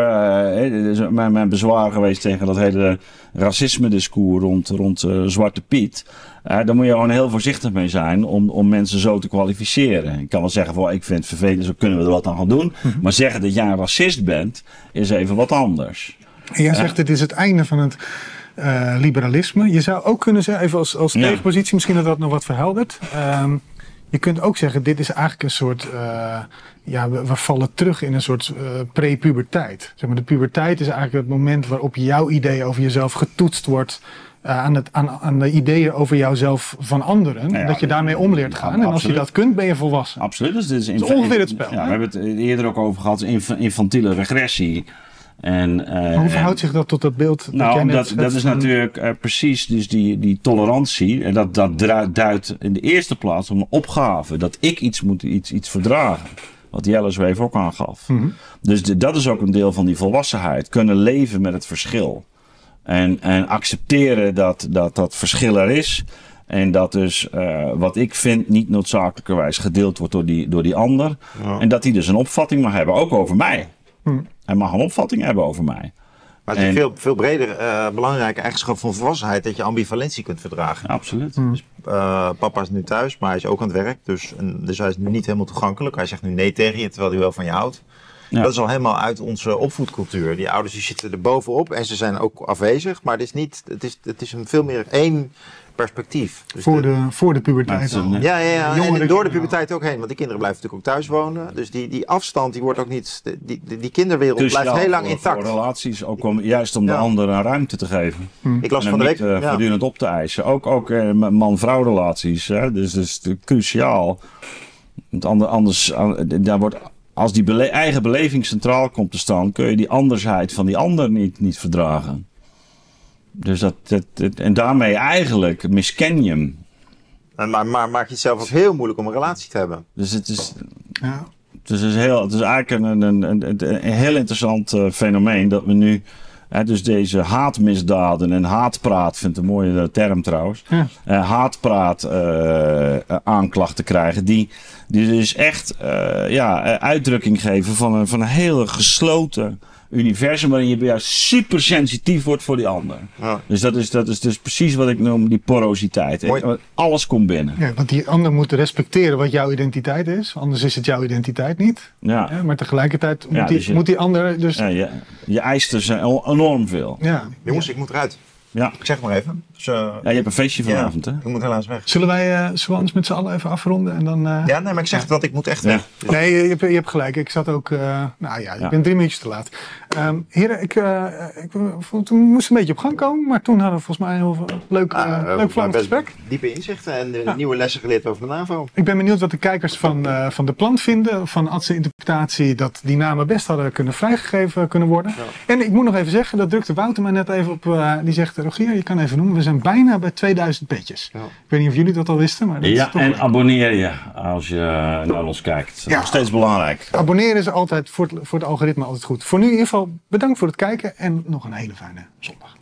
uh, mijn, mijn bezwaar geweest tegen dat hele racisme-discours rond, rond uh, Zwarte Piet. Uh, daar moet je gewoon heel voorzichtig mee zijn om, om mensen zo te kwalificeren. Ik kan wel zeggen, van, ik vind het vervelend, zo kunnen we er wat aan gaan doen. Mm-hmm. Maar zeggen dat jij een racist bent, is even wat anders. En jij zegt, uh, dit is het einde van het Uh, liberalisme. Je zou ook kunnen zeggen, even als, als tegenpositie, ja. Misschien dat dat nog wat verheldert. Um, je kunt ook zeggen, dit is eigenlijk een soort, uh, ja, we, we vallen terug in een soort uh, pre-puberteit. Zeg maar, de puberteit is eigenlijk het moment waarop jouw idee over jezelf getoetst wordt uh, aan, het, aan, aan de ideeën over jouzelf van anderen. Ja, dat je daarmee om leert gaan. Ja, en als je dat kunt, ben je volwassen. Absoluut. Dus dit is, dat is ongeveer het spel. Ja, we hebben het eerder ook over gehad, inf- infantiele regressie. En, uh, maar hoe verhoudt zich dat tot dat beeld? Dat nou, jij net dat, dat is natuurlijk uh, precies dus die, die tolerantie. En dat, dat duidt in de eerste plaats om een opgave. Dat ik iets moet iets, iets verdragen. Wat Jelle Zweef ook aangaf. Mm-hmm. Dus de, dat is ook een deel van die volwassenheid. Kunnen leven met het verschil. En, en accepteren dat, dat dat verschil er is. En dat dus uh, wat ik vind niet noodzakelijkerwijs gedeeld wordt door die, door die ander. Ja. En dat die dus een opvatting mag hebben, ook over mij. Mm. Hij mag een opvatting hebben over mij. Maar het is en, veel, veel breder uh, belangrijke eigenschap van volwassenheid dat je ambivalentie kunt verdragen. Ja, absoluut. Mm. Dus, uh, papa is nu thuis, maar hij is ook aan het werk. Dus, en, dus hij is nu niet helemaal toegankelijk. Hij zegt nu nee tegen je, terwijl hij wel van je houdt. Ja. Dat is al helemaal uit onze opvoedcultuur. Die ouders die zitten er bovenop en ze zijn ook afwezig. Maar het is, niet, het is, het is een veel meer één perspectief. Dus voor, de, de, voor de puberteit al. Ja, ja, ja. En, en door de puberteit ook heen. Want die kinderen blijven natuurlijk ook thuis wonen. Dus die, die afstand die wordt ook niet... Die, die, die kinderwereld dus blijft heel lang voor, intact. Voor relaties, ook om, juist om ja. de ander een ruimte te geven. Hm. Ik las van de week... Uh, ja. voortdurend op te eisen. Ook, ook uh, man-vrouw relaties. Hè? Dus dat is cruciaal. Want anders, anders daar wordt... Als die bele- eigen beleving centraal komt te staan, kun je die andersheid van die ander niet, niet verdragen. Dus dat, dat, dat, en daarmee eigenlijk misken je hem. En maar, maar maak je het zelf ook heel moeilijk om een relatie te hebben. Dus het is, ja. dus het is, heel, het is eigenlijk een, een, een, een, een heel interessant uh, fenomeen dat we nu... Hè, dus deze haatmisdaden en haatpraat, vind ik een mooie term trouwens. Ja. Uh, haatpraat uh, aanklachten krijgen. Die, die dus echt uh, ja, uitdrukking geven van een, van een hele gesloten universum. Waarin je juist super sensitief wordt voor die ander. Ja. Dus dat is, dat is dus precies wat ik noem die porositeit. Mooi. Alles komt binnen. Ja, want die ander moet respecteren wat jouw identiteit is. Anders is het jouw identiteit niet. Ja. Ja, maar tegelijkertijd moet, ja, dus die, je, moet die ander dus... Ja, je, je eist dus enorm veel. Ja. Jongens, ik moet eruit. Ja. Ik zeg maar even. Dus, uh, ja, je hebt een feestje vanavond, ja, hè? Ik moet helaas weg. Zullen wij uh, zullen we anders met z'n allen even afronden? En dan, uh... Ja, nee, maar ik zeg ja. dat ik moet echt weg. Ja. Nee, je hebt, je hebt gelijk. Ik zat ook... Uh, nou ja, ik ja. ben drie minuutjes te laat. Um, heren, ik, uh, ik vond, we moesten een beetje op gang komen, maar toen hadden we volgens mij een heel leuk, uh, uh, leuk vlammend gesprek. Diepe inzichten en uh, ja. nieuwe lessen geleerd over de NAVO. Ik ben benieuwd wat de kijkers van, uh, van de plant vinden, van Ad's interpretatie dat die namen best hadden kunnen vrijgegeven kunnen worden. Ja. En ik moet nog even zeggen, dat drukte Wouter mij net even op, uh, die zegt, Rogier, je kan even noemen, we zijn bijna bij tweeduizend petjes. Ja. Ik weet niet of jullie dat al wisten, maar dat ja, is toch en leuk. Abonneer je als je naar ons kijkt. Dat is ja. nog steeds belangrijk. Abonneren is altijd voor het, voor het algoritme altijd goed. Voor nu in ieder geval bedankt voor het kijken en nog een hele fijne zondag.